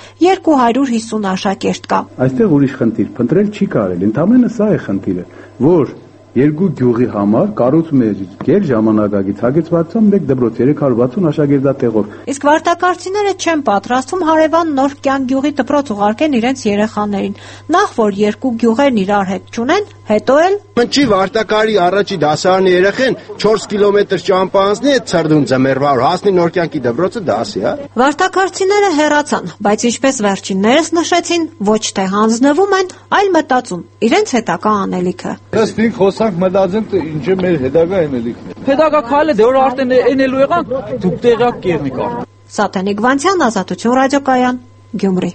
250 աշակերտ կա։ Այստեղ ուրիշ խնդիր փնտրել չի կարելի, ընդամենը սա է խնդիրը, որ երկու գյուղի համար կառուցում է գեր ժամանակակից հագեցվածությամբ մեկ դպրոց 360 աշակերտատեղով։ Իսկ վարդակարցիները չեն պատրաստվում հարևան Նորկյան գյուղի դպրոց ուղարկեն իրենց երեխաներին։ Նախ որ երկու գյուղերն իրար հետ չունեն, հետո էլ Մնչի վարտակարի առաջի դասարանի երեխեն 4 կիլոմետր ճամփանցնի է ցրդուն ձմեռվա հասնի Նորկյանքի դպրոցը դասի, հա։ Վարդակարցիները հեռացան, բայց ինչպես վերջիններս նշեցին, ոչ թե հանձնվում են, այլ մտածում իրենց հետագա անելիքը։ Դստիկ խոսանք մտածենք թե ինչ է մեր հետագա անելիքն է։ Հետագա քայլը դե որ արդեն ենելու եղանք, դուք տեղյակ կերնի կար։ Սաթենիկ Վանցյան, Ազատություն ռադիոկայան, Գյումրի։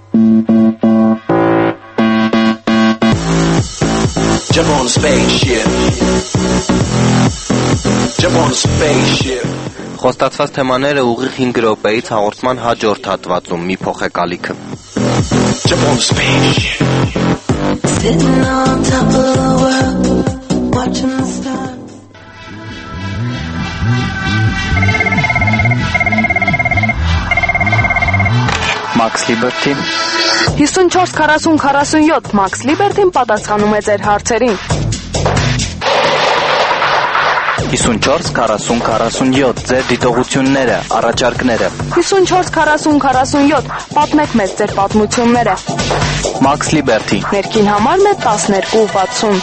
Jump on a spaceship. Jump on a spaceship. Խոստացված թեմաները ուղիղ 5 րոպեից հաղորդման հաջորդ հատվածում մի փոխեկալիքը։ Jump on a spaceship. Sitting on top of the world, watching the stars. Max Liberty 54-40-47 Max Liberty-ն պատասխանում է ձեր հարցերին։ 54-40-47 ձեր դիտողությունները, առաջարկները։ 54-40-47 պատմեք մեզ ձեր պատմությունները։ Max Liberty Ներքին համարն է 1260։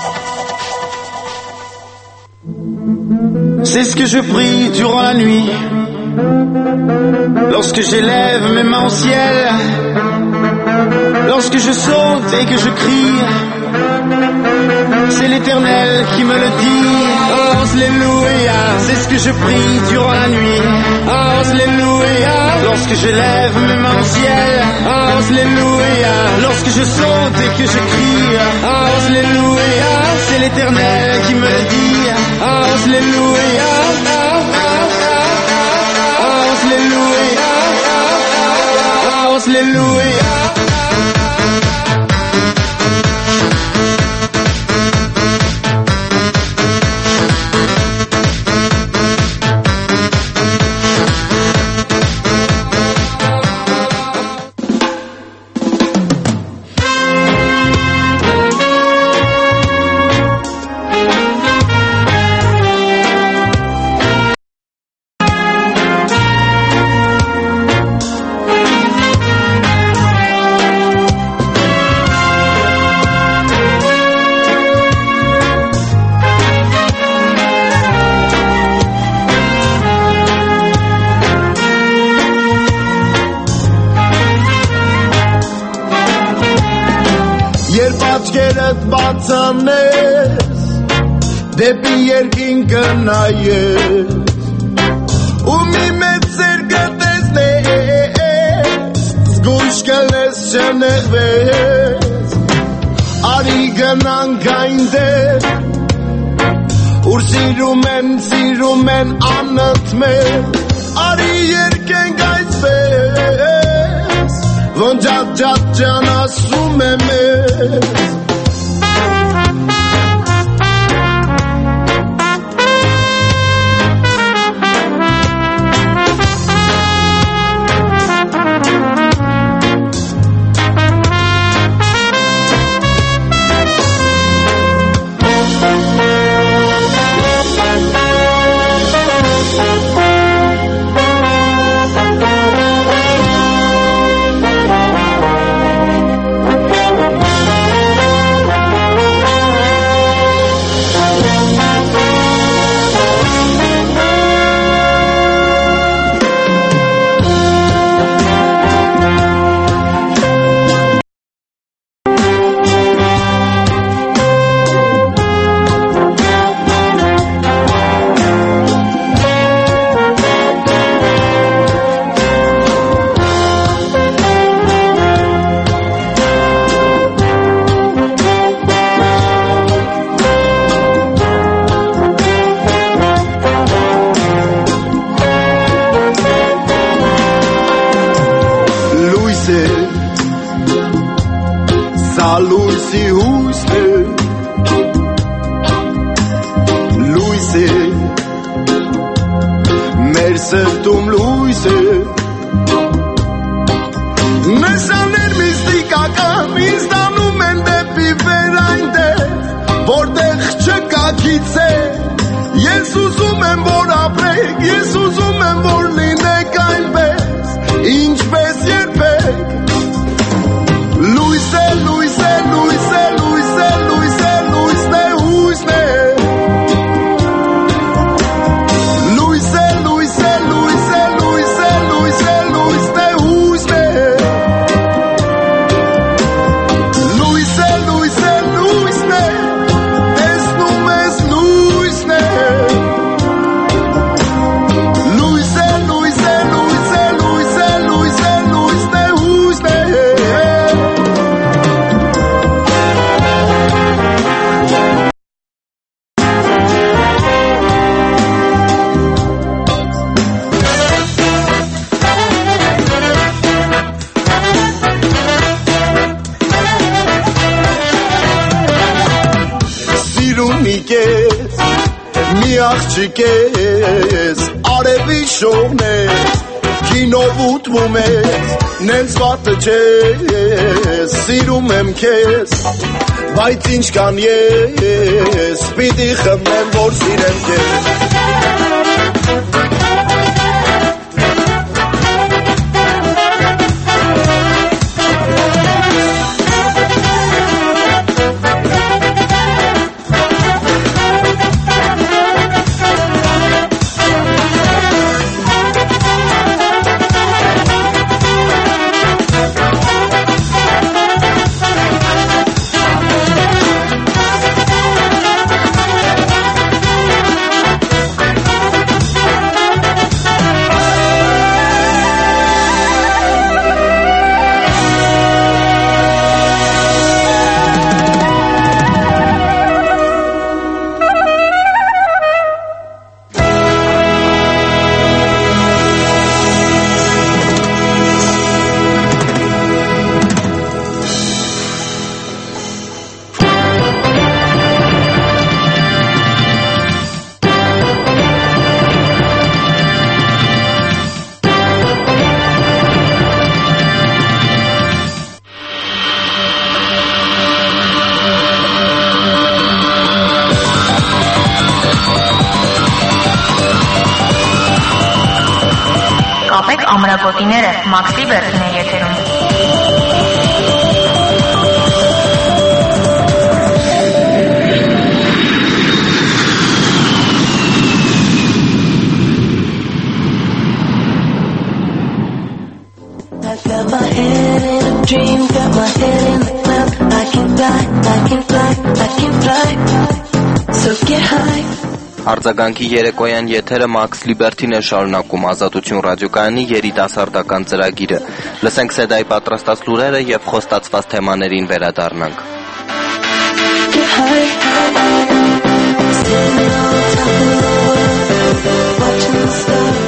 C'est ce que je prie durant la nuit. Lorsque j'élève mes mains au ciel, lorsque je saute et que je crie, c'est l'Éternel qui me le dit. Oh, alléluia, c'est ce que je prie durant la nuit. Oh, alléluia, lorsque j'élève mes mains au ciel. Oh, alléluia, lorsque je saute et que je crie. Oh, alléluia, c'est l'Éternel qui me le dit. Oh, alléluia. Hallelujah, hallelujah. աչքերդ բացանես դեպի երկինքը նայես ու մի մեծ սեր կտեսնես զգույշ կլես չնեղվես արի գնանք այնտեղ ուր սիրում են անընդմեր արի երկենք այսպես ոնց ջատ ջան ասում եմ ես աղջիկես արևի շողնես կինով ուտվում ես նենց վատը չես սիրում եմ քեզ բայց ինչ կան ես պիտի խմեմ որ սիրեմ քեզ ամրակոտիները Մաքսի Բերդն է եթերում։ Got my head in a dream, got my head in the cloud. I can fly, can fly, I can fly. So get high. Արձագանքի երեկոյան եթերը Max Liberty-ն է շարունակում Ազատություն ռադիոկայանի երիտասարդական ծրագիրը։ Լսենք Սեդայի պատրաստած լուրերը եւ խոստացված թեմաներին վերադառնանք։ Get high. Sitting on top of the world, watching the stars.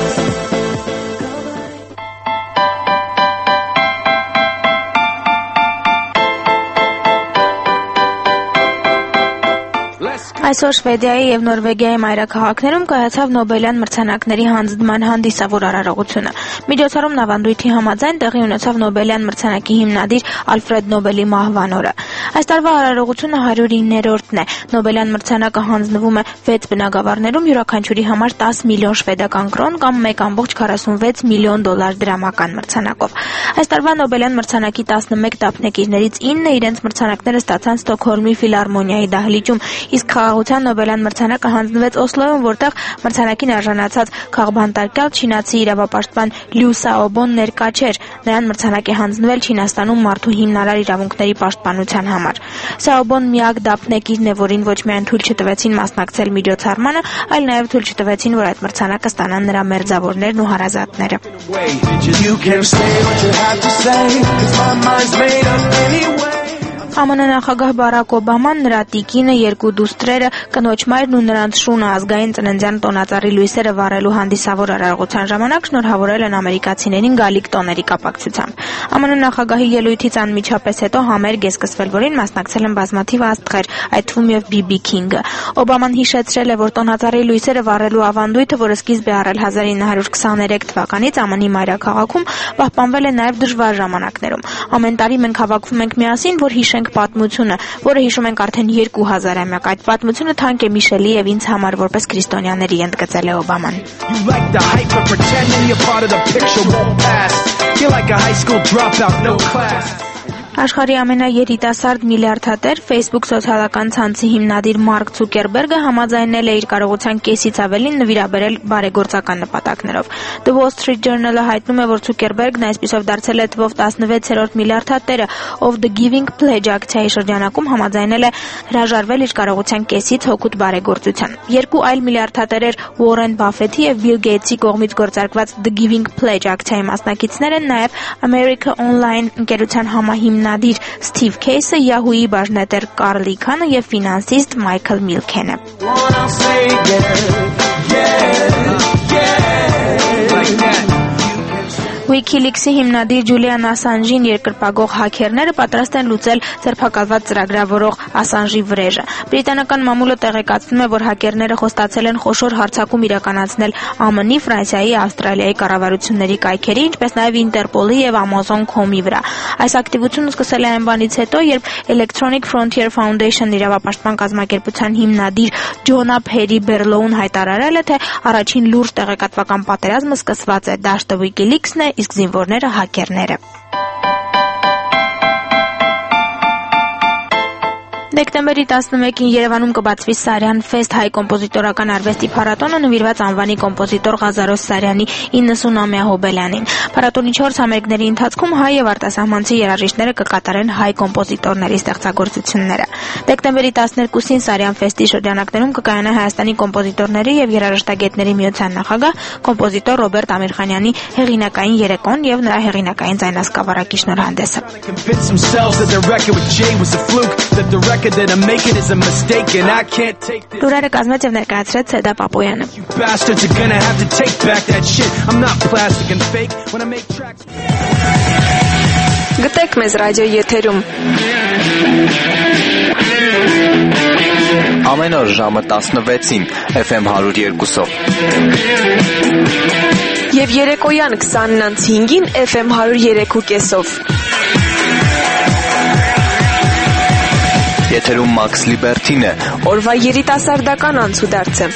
Այսօր Շվեդիայի եւ Նորվեգիայի մայրաքաղաքներում կայացավ Նոբելյան մրցանակների հանձնման հանդիսավոր արարողությունը։ Միջոցառումն ավանդույթի համաձայն տեղի ունեցավ Նոբելյան մրցանակի հիմնադիր Ալֆրեդ Նոբելի մահվան օրը։ Այս տարվա արարողությունը 109-րդն է։ Նոբելյան մրցանակը հանձնվում է 6 բնագավառներում յուրաքանչյուրի համար 10 միլիոն շվեդական կրոն կամ 1.46 միլիոն դոլար դրամական մրցանակով։ Այս տարվա Նոբելյան մրցանակի 11 դափնեկիրներից 9-ը իրենց մրցանակները ստացան Ստոկհոլմի ֆիլհարմոնիայի դահլիճում, իսկ Խաղաղության Նոբելյան մրցանակը հանձնվեց Օսլոյում, որտեղ մրցանակին արժանացած քաղբանտարկյալ չինացի իրավապաշտպան Լյու Սաոբոն ներկա չէր։ Նրան մրցանակ է հանձնվել Չինաստանում մարդու հիմնարար իրավունքների պաշտպանության համար։ Սաոբոն միակ դափնեկիրն է, որին ոչ միայն թույլ չտվեցին մասնակցել միջոցառմանը, այլ նաև թույլ չտվեցին, որ այդ մրցանակը ստանան նրա մերձավորներն ու հարազատները։ ԱՄՆ նախագահ Բարակ Օբաման, նրա տիկինը, երկու դուստրերը, կնոջ մայրն ու նրանց շունը ազգային ծննդյան տոնածառի լույսերը վառելու հանդիսավոր արարողության ժամանակ շնորհավորել են ամերիկացիներին գալիք տոների կապակցությամբ։ ԱՄՆ նախագահի ելույթից անմիջապես հետո համերգ է սկսվել, որին մասնակցել են բազմաթիվ աստղեր, այդ թվում եւ BB King-ը։ Օբաման հիշեցրել է, որ տոնածառի լույսերը վառելու ավանդույթը, որը սկիզբ է առել 1923 թվականից ԱՄՆ-ի մայրաքաղաքում, պահպանվել է նաեւ դժվար ժամանակներում։ Ամեն տարի մենք հավաքվում ենք միասին, որ հիշենք պատմությունը, որը հիշում ենք արդեն 2000-ամյակ։ Այդ պատմությունը թանկ է Միշելի եւ ինձ համար որպես քրիստոնյաների, ընդգծել է Օբաման։ Աշխարհի ամենաերիտասարդ միլիարդատեր Facebook սոցիալական ցանցի հիմնադիր Մարկ Ցուկերբերգը համաձայնել է իր կարողության կեսից ավելին նվիրաբերել բարեգործական նպատակներով։ The Wall Street Journal-ը հայտնում է, որ Ցուկերբերգն այսպիսով դարձել է թվով 16-րդ միլիարդատերը, ով The Giving Pledge ակցիայի շրջանակում համաձայնել է հրաժարվել իր կարողության կեսից հօգուտ բարեգործության։ Երկու այլ միլիարդատերեր Warren Buffett-ի եւ Bill Gates-ի կողմից գործարկված The Giving Pledge ակցիայի մասնակիցներ են նաեւ America Online ընկերության համահիմնադիր Steve Case-ը, Yahoo-ի բաժնետեր Կարլ Իքանը եւ ֆինանսիստ Մայքլ Միլքենը։ WikiLeaks-ի հիմնադիր Ջուլիան Ասանժին երկրպագող հաքերները պատրաստ են լուծել ձերբակալված ծրագրավորող Ասանժի վրեժը։ Բրիտանական մամուլը տեղեկացնում է, որ հաքերները խոստացել են խոշոր հարձակում իրականացնել ԱՄՆ-ի, Ֆրանսիայի, Ավստրալիայի կառավարությունների կայքերի, ինչպես նաև Interpol-ի եւ Amazon.com-ի վրա։ Այս ակտիվությունը սկսել է այն բանից հետո, երբ Electronic Frontier Foundation իրավապաշտպան կազմակերպության հիմնադիր Ջոնա Փերի Բերլոուն հայտարարել է, թե առաջին լուրջ տեղեկատվական պատերազմը սկսված է։ Դաշտը WikiLeaks-ն է, իսկ զինվորները հաքերները։ Դեկտեմբերի 11-ին Երևանում կբացվի Սարյան Ֆեստ հայ կոմպոզիտորական արվեստի փառատոնը նվիրված անվանի կոմպոզիտոր Ղազարոս Սարյանի 90-ամյա հոբելյանին։ Փառատոնի 4 համերգների ընթացքում հայ եւ արտասահմանցի երաժիշտները կկատարեն հայ կոմպոզիտորների ստեղծագործությունները։ Դեկտեմբերի 12-ին Սարյան Ֆեստի շրջանակներում կկայանա Հայաստանի կոմպոզիտորների եւ երաժշտագետների միության նախագահ կոմպոզիտոր Ռոբերտ Ամիրխանյանի հեղինակային երեկոն եւ նրա հեղինակային ձայնասկավառակի շնորհանդեսը։ Լուրերը կազմեց եւ ներկայացրեց Սեդա Պապոյանը։ Գտեք մեզ ռադիո եթերում։ Ամեն օր ժամը 16-ին FM 102-ով։ Եվ երեկոյան 20:05-ին FM 103.5-ով։ Եթերում Max Liberty-ն է, օրվա երիտասարդական անցուդարձը։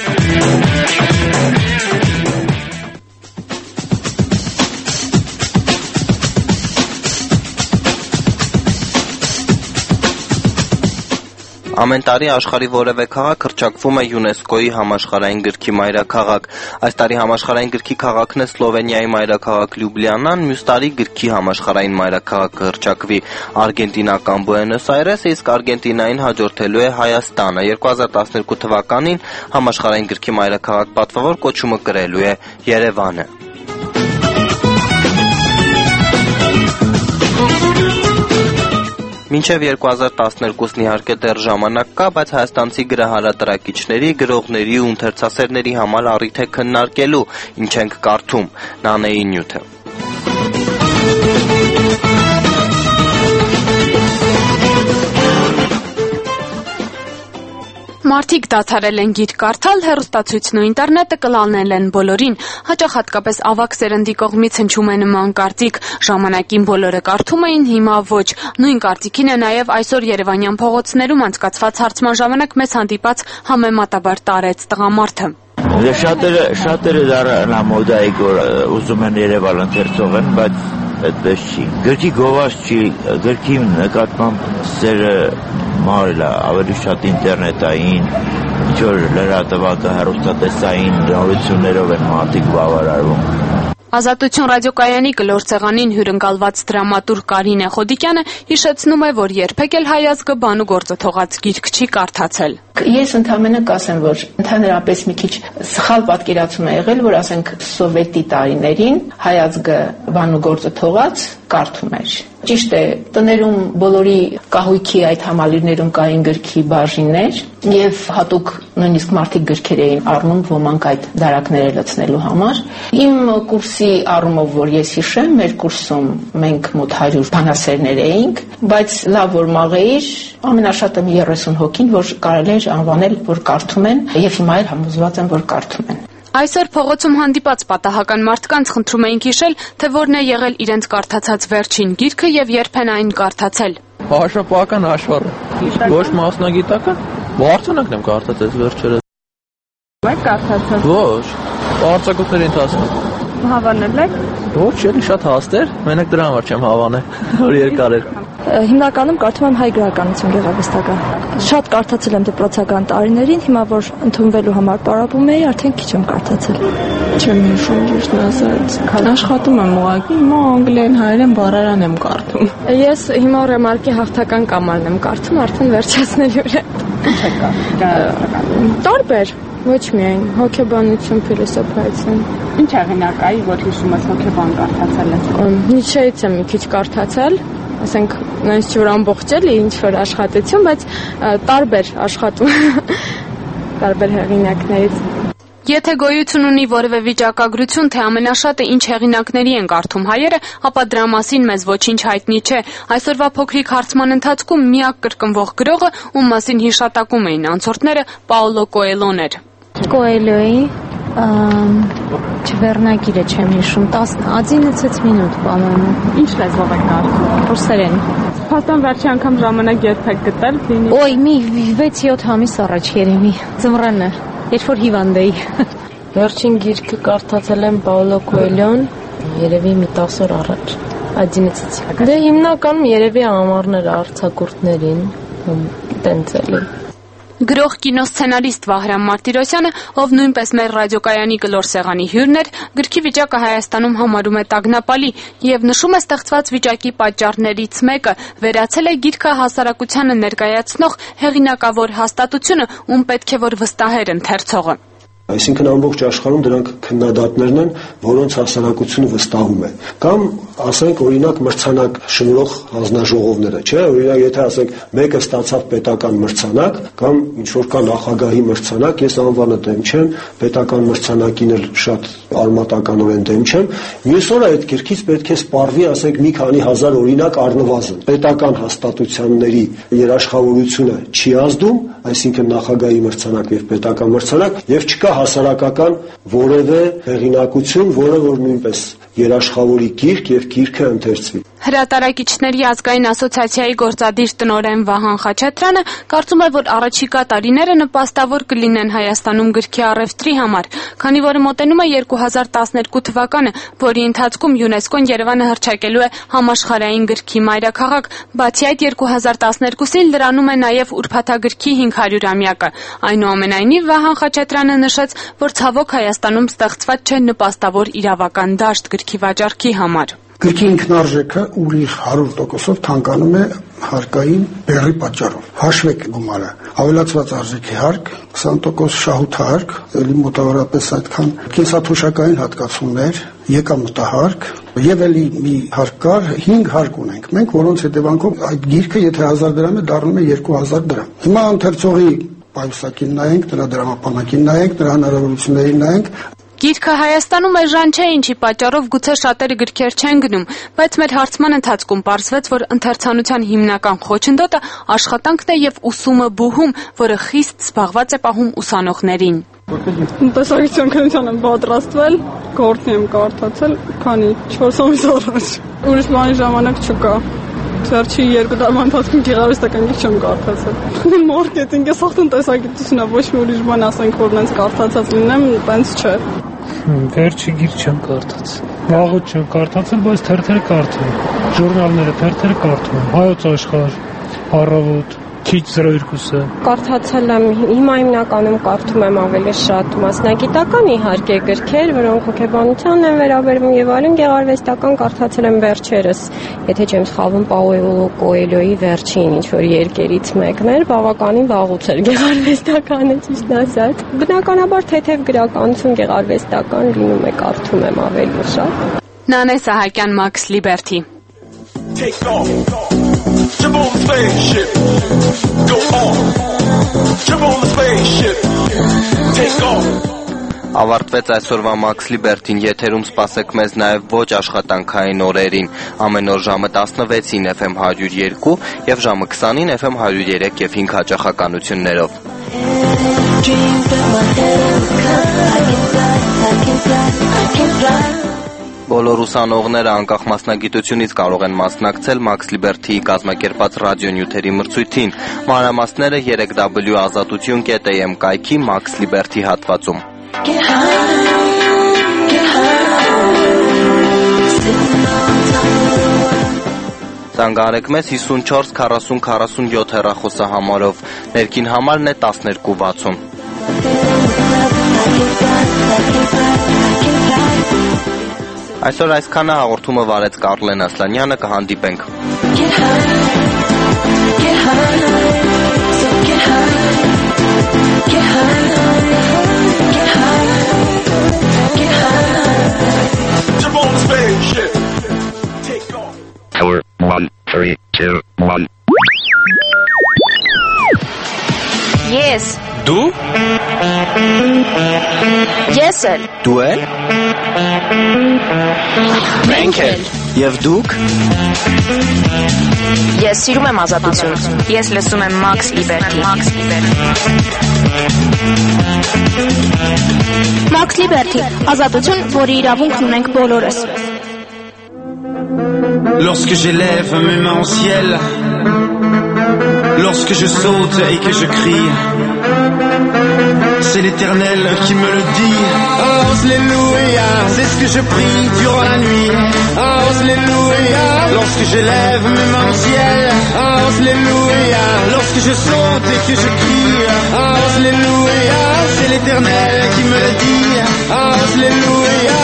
Ամեն տարի աշխարհի որևէ քաղաք հռչակվում է ՅՈՒՆԵՍԿՕ-ի համաշխարհային գրքի մայրաքաղաք։ Այս տարի համաշխարհային գրքի քաղաքն է Սլովենիայի մայրաքաղաք Լյուբլիանան, մյուս տարի գրքի համաշխարհային մայրաքաղաքը հռչակվի արգենտինական Բուենոս Այրեսը, իսկ Արգենտինային հաջորդելու է Հայաստանը։ 2012 թվականին համաշխարհային գրքի մայրաքաղաք պատվավոր կոչումը կրելու է Երևանը։ Մինչև 2012-ն իհարկե դեռ ժամանակ կա, բայց հայաստանցի գրահարատարակիչների, գրողների ու ընթերցասերների համար առիթ է քննարկելու, ինչ ենք կարդում, Նանեի նյութը։ Մարդիկ դադարել են գիրք կարդալ, հեռուստացույցն ու ինտերնետը կլանել են բոլորին, հաճախ հատկապես ավագ սերնդի կողմից հնչում է նման կարծիք, ժամանակին բոլորը կարդում էին, հիմա ոչ, նույն կարծիքին է նաև այսօր Երևանյան փողոցներում անցկացված հարցման ժամանակ մեզ հանդիպած համեմատաբար տարեց տղամարդը։ Շատերը դառնամոդայի ուզում են Երևան ընթերցողեն, բայց այդպես չի։ Գրքի գովազ չի, գրքի նկատմամբ սերը մարել է ավելի շատ ինտերնետային, ինչ-որ լրատվակը հեռուստատեսային նորություններով են մարդիկ բավարարվում։ Ազատություն ռադիոկայանի կլոր ցեղանին հյուրընկալված դրամատուրգ Կարինե Խոդիկյանը հիշեցնում է, որ երբեք էլ հայ ազգը բան ու գործը թողած գիրք չի կարդացել։ Ես ընդհանրապես կասեմ, որ ընդհանրապես մի քիչ սխալ պատկերացում է եղել, որ ասենք սովետի տարիներին հայ ազգը բան ու գործը թողած կարդում էր։ Ճիշտ է, տներում բոլորի կահույքի այդ համալիրներում կային գրքի բաժիններ եւ հատուկ նույնիսկ մարդիկ գրքեր էին առնում ոմանք այդ դարակները լցնելու համար։ Իմ կուրսի առումով, որ ես հիշեմ, մեր կուրսում մենք մոտ 100 բանասերներ էինք, բայց լավ որ մաղեիր, ամենաշատը մի 30 հոգին, որ կարելի էր անվանել, որ կարդում են եւ հիմա էլ համոզված եմ, որ կարդում են։ Այսօր փողոցում հանդիպած պատահական մարդկանց խնդրում էինք հիշել, թե որն է եղել իրենց կարդացած վերջին գիրքը եւ երբ են այն կարդացել։ Հաշվապահական հաշվառը։ Ոչ մասնագիտական։ Բարձրանքն եմ կարդացած վերջերս։ Եք կարդացած։ Ոչ, արձակուրդների ընթացքում։ Հավանել եք։ Ոչ, էլի շատ հաստ էր, մենակ դրա համար չեմ հավանել, որ երկար էր։ Հիմնականում կարդում եմ հայ գրականություն գեղարվեստական։ Շատ կարդացել եմ դպրոցական տարիներին, հիմա որ ընդունվելու համար պարապում էի, արդեն քիչ եմ կարդացել։ Չեմ հիշում ճիշտն ասած։ Աշխատում եմ ուղղակի, հիմա անգլերեն, հայերեն բառարան եմ կարդում։ Ես հիմա ռեմարկի հաղթական կամարն եմ կարդում, արդեն վերջացնելու է։ Ինչ է կարդում։ Տարբեր, ոչ միայն հոգեբանություն, փիլիսոփայություն։ Ինչ հեղինակայի, որ հիշում ես հոգեբան կարդացել ես։ Նիչեից եմ մի քիչ կարդացել, ասենք նույնիսկ չէ որ ամբողջ էլի ինչ որ աշխատություն, բայց տարբեր աշխատում տարբեր հեղինակներից։ Եթե գոյություն ունի որևէ վիճակագրություն, թե ամենաշատը ինչ հեղինակների են կարդում հայերը, ապա դրա մասին մեզ ոչինչ հայտնի չէ։ Այսօրվա փոքրիկ հարցման ընթացքում միակ կրկնվող գրողը, ում մասին հիշատակում էին անցորդները, Պաուլո Կոելոն էր։ Կոելոյի չվերնագիրը չեմ հիշում, 11 մինուտ, по-моему։ Ինչ լեզվով եք կարդում։ Ռուսերեն։ Փաստորեն վերջի անգամ ժամանակ երբեք գտել։ Ոյ, մի 6-7 ամիս առաջ երևի։ Ձմռանը, երբ որ հիվանդ էի։ Վերջին գիրքը կարդացել եմ Պաուլո Կոելոն, երևի մի 10 օր առաջ։ 11-ից։ Դե հիմնականում երևի ամառներ արձակուրդներին, տենց էլի։ Գրող կինոսցենարիստ Վահրամ Մարտիրոսյանը, ով նույնպես մեր ռադիոկայանի կլոր սեղանի հյուրն էր, գրքի վիճակը Հայաստանում համարում է տագնապալի եւ նշում է ստեղծված վիճակի պատճառներից մեկը՝ վերացել է գիրքը հասարակությանը ներկայացնող հեղինակավոր հաստատությունը, ում պետք է որ վստահեր ընթերցողը։ Այսինքն ամբողջ աշխարհում դրանք քննադատներն են, որոնց հասարակությունը վստահում է։ Կամ ասենք օրինակ մրցանակ շնորհող հանձնաժողովները, չէ՞, օրինակ եթե ասենք մեկը ստացավ պետական մրցանակ կամ ինչ որ կա նախագահի մրցանակ, ես անվանը դեմ չեմ, պետական մրցանակին էլ շատ արմատականորեն դեմ չեմ, մյուս օրը այդ գրքից պետք է սպառվի, ասենք մի քանի հազար օրինակ առնվազն։ Պետական հաստատությունների երաշխավորությունը չի ազդում, այսինքն նախագահի մրցանակ եւ պետական մրցանակ, եւ չկա հասարակական որևէ հեղինակություն, որը որ նույնպես երաշխավորի գիրք եւ գիրքը ընթերցվի։ Հրատարակիչների ազգային ասոցիացիայի գործադիր տնօրեն Վահան Խաչատրյանը կարծում է, որ առաջիկա տարիները նպաստավոր կլինեն Հայաստանում գրքի առևտրի համար, քանի որ մոտենում է 2012 թվականը, որի ընթացքում ՅՈՒՆԵՍԿՕ-ն Երևանը հռչակելու է համաշխարհային գրքի մայրաքաղաք, բացի այդ 2012-ին լրանում է նաև ուրբաթագրքի 500-ամյակը։ Այնուամենայնիվ Վահան Խաչատրյանը նշեց, որ ցավոք Հայաստանում ստեղծված չէ նպաստավոր իրավական դաշտ գրքի վաճառքի համար։ Գրքի ինքնարժեքը ուրիշ 100%-ով թանկանում է հարկային բեռի պատճառով։ Հաշվեք գումարը, ավելացված արժեքի հարկ, 20% շահութահարկ, ելի մոտավորապես այդքան կենսաթոշակային հատկացումներ, եկամտահարկ եւ էլի մի հարկ կար, 5 հարկ ունենք մենք, որոնց հետևանքով այդ գիրքը եթե 1000 դրամ է, դառնում է 2000 դրամ։ Հիմա ընթերցողի պայուսակին նայենք, նրա դրամապանակին նայենք, նրա հնարավորություններին նայենք։ Գիրքը Հայաստանում էժան չէ, ինչի պատճառով գուցե շատերը գրքեր չեն գնում, բայց մեր հարցման ընթացքում պարզվեց, որ ընթերցանության հիմնական խոչընդոտը աշխատանքն է եւ ուսումը բուհում, որը խիստ զբաղված է պահում ուսանողներին։ Տնտեսագիտության քննության եմ պատրաստվել, գործի եմ կարդացել, քանի 4 ամիս առաջ։ Ուրիշ բանի ժամանակ չկա։ Վերջի 2 տարվա ընթացքում գեղարվեստական գիրք չեմ կարդացել։ Մարքեթինգը սաղ տնտեսագիտությունն է, ոչ մի ուրիշ բան ասենք, որ նենց կարդացած լինեմ, տենց չէ։ Վերջի գիրք չեմ կարդացել։ Վաղուց չեմ կարդացել, բայց թերթեր կարդում։ Ժուրնալները թերթեր կարդում։ Հայոց աշխարհ, Առավոտ, քիչ 02-ը։ Կարդացել եմ, հիմա հիմնականում կարդում եմ ավելի շատ մասնագիտական իհարկե գրքեր, որոնք հոգեբանությանն են վերաբերվում եւ այլն, գեղարվեստական կարդացել եմ վերջերս, եթե չեմ սխալվում, Պաուելո Կոելյոյի վերջին ինչ-որ երկերից մեկն էր, բավականին վաղուց էր գեղարվեստականը, ճիշտ ասած։ Բնականաբար թեթև գրականություն գեղարվեստական լինում է, կարդում եմ ավելի շատ։ Նանե Սահակյան, Max Liberty։ Take off. Jump on the spaceship. Go on. Jump on the spaceship. Take off. Ավարտվեց այսօրվա Max Liberty-ին, եթերում սպասեք մեզ նաև ոչ աշխատանքային օրերին, ամեն օր ժամը 16-ին FM 102 եւ ժամը 20-ին FM 103 եւ 5 հաճախականություններով։ Բոլոր ուսանողները անկախ մասնագիտությունից կարող են մասնակցել Max Liberty-ի կազմակերպած ռադիոնյութերի մրցույթին։ Մանրամասները 3w.azatutun.am կայքի Max Liberty հատվածում։ Զանգահարեք մեզ 54 40 47 հեռախոսահամարով, ներքին համարն է 1260։ Այսօր այսքանը, հաղորդումը վարեց Կարլեն Ասլանյանը, կհանդիպենք։ Tower 1, 3, 2, 1. Ես։ Դու։ Ես էլ։ Դու էլ։ Մենք էլ։ Եվ դուք։ Ես սիրում եմ ազատություն։ Ես լսում եմ Max Liberty։ Max Liberty, ազատություն, որի իրավունքն ունենք բոլորս։ Lorsque j'élève mes mains au ciel, lorsque je saute et que je crie, c'est l'Éternel qui me le dit. Alléluia, c'est ce que je prie durant la nuit. Alléluia, lorsque j'élève mes mains au ciel. Alléluia, lorsque je saute et que je crie. Alléluia, c'est l'Éternel qui me le dit. Alléluia.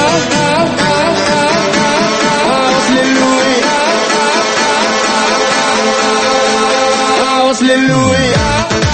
Alléluia.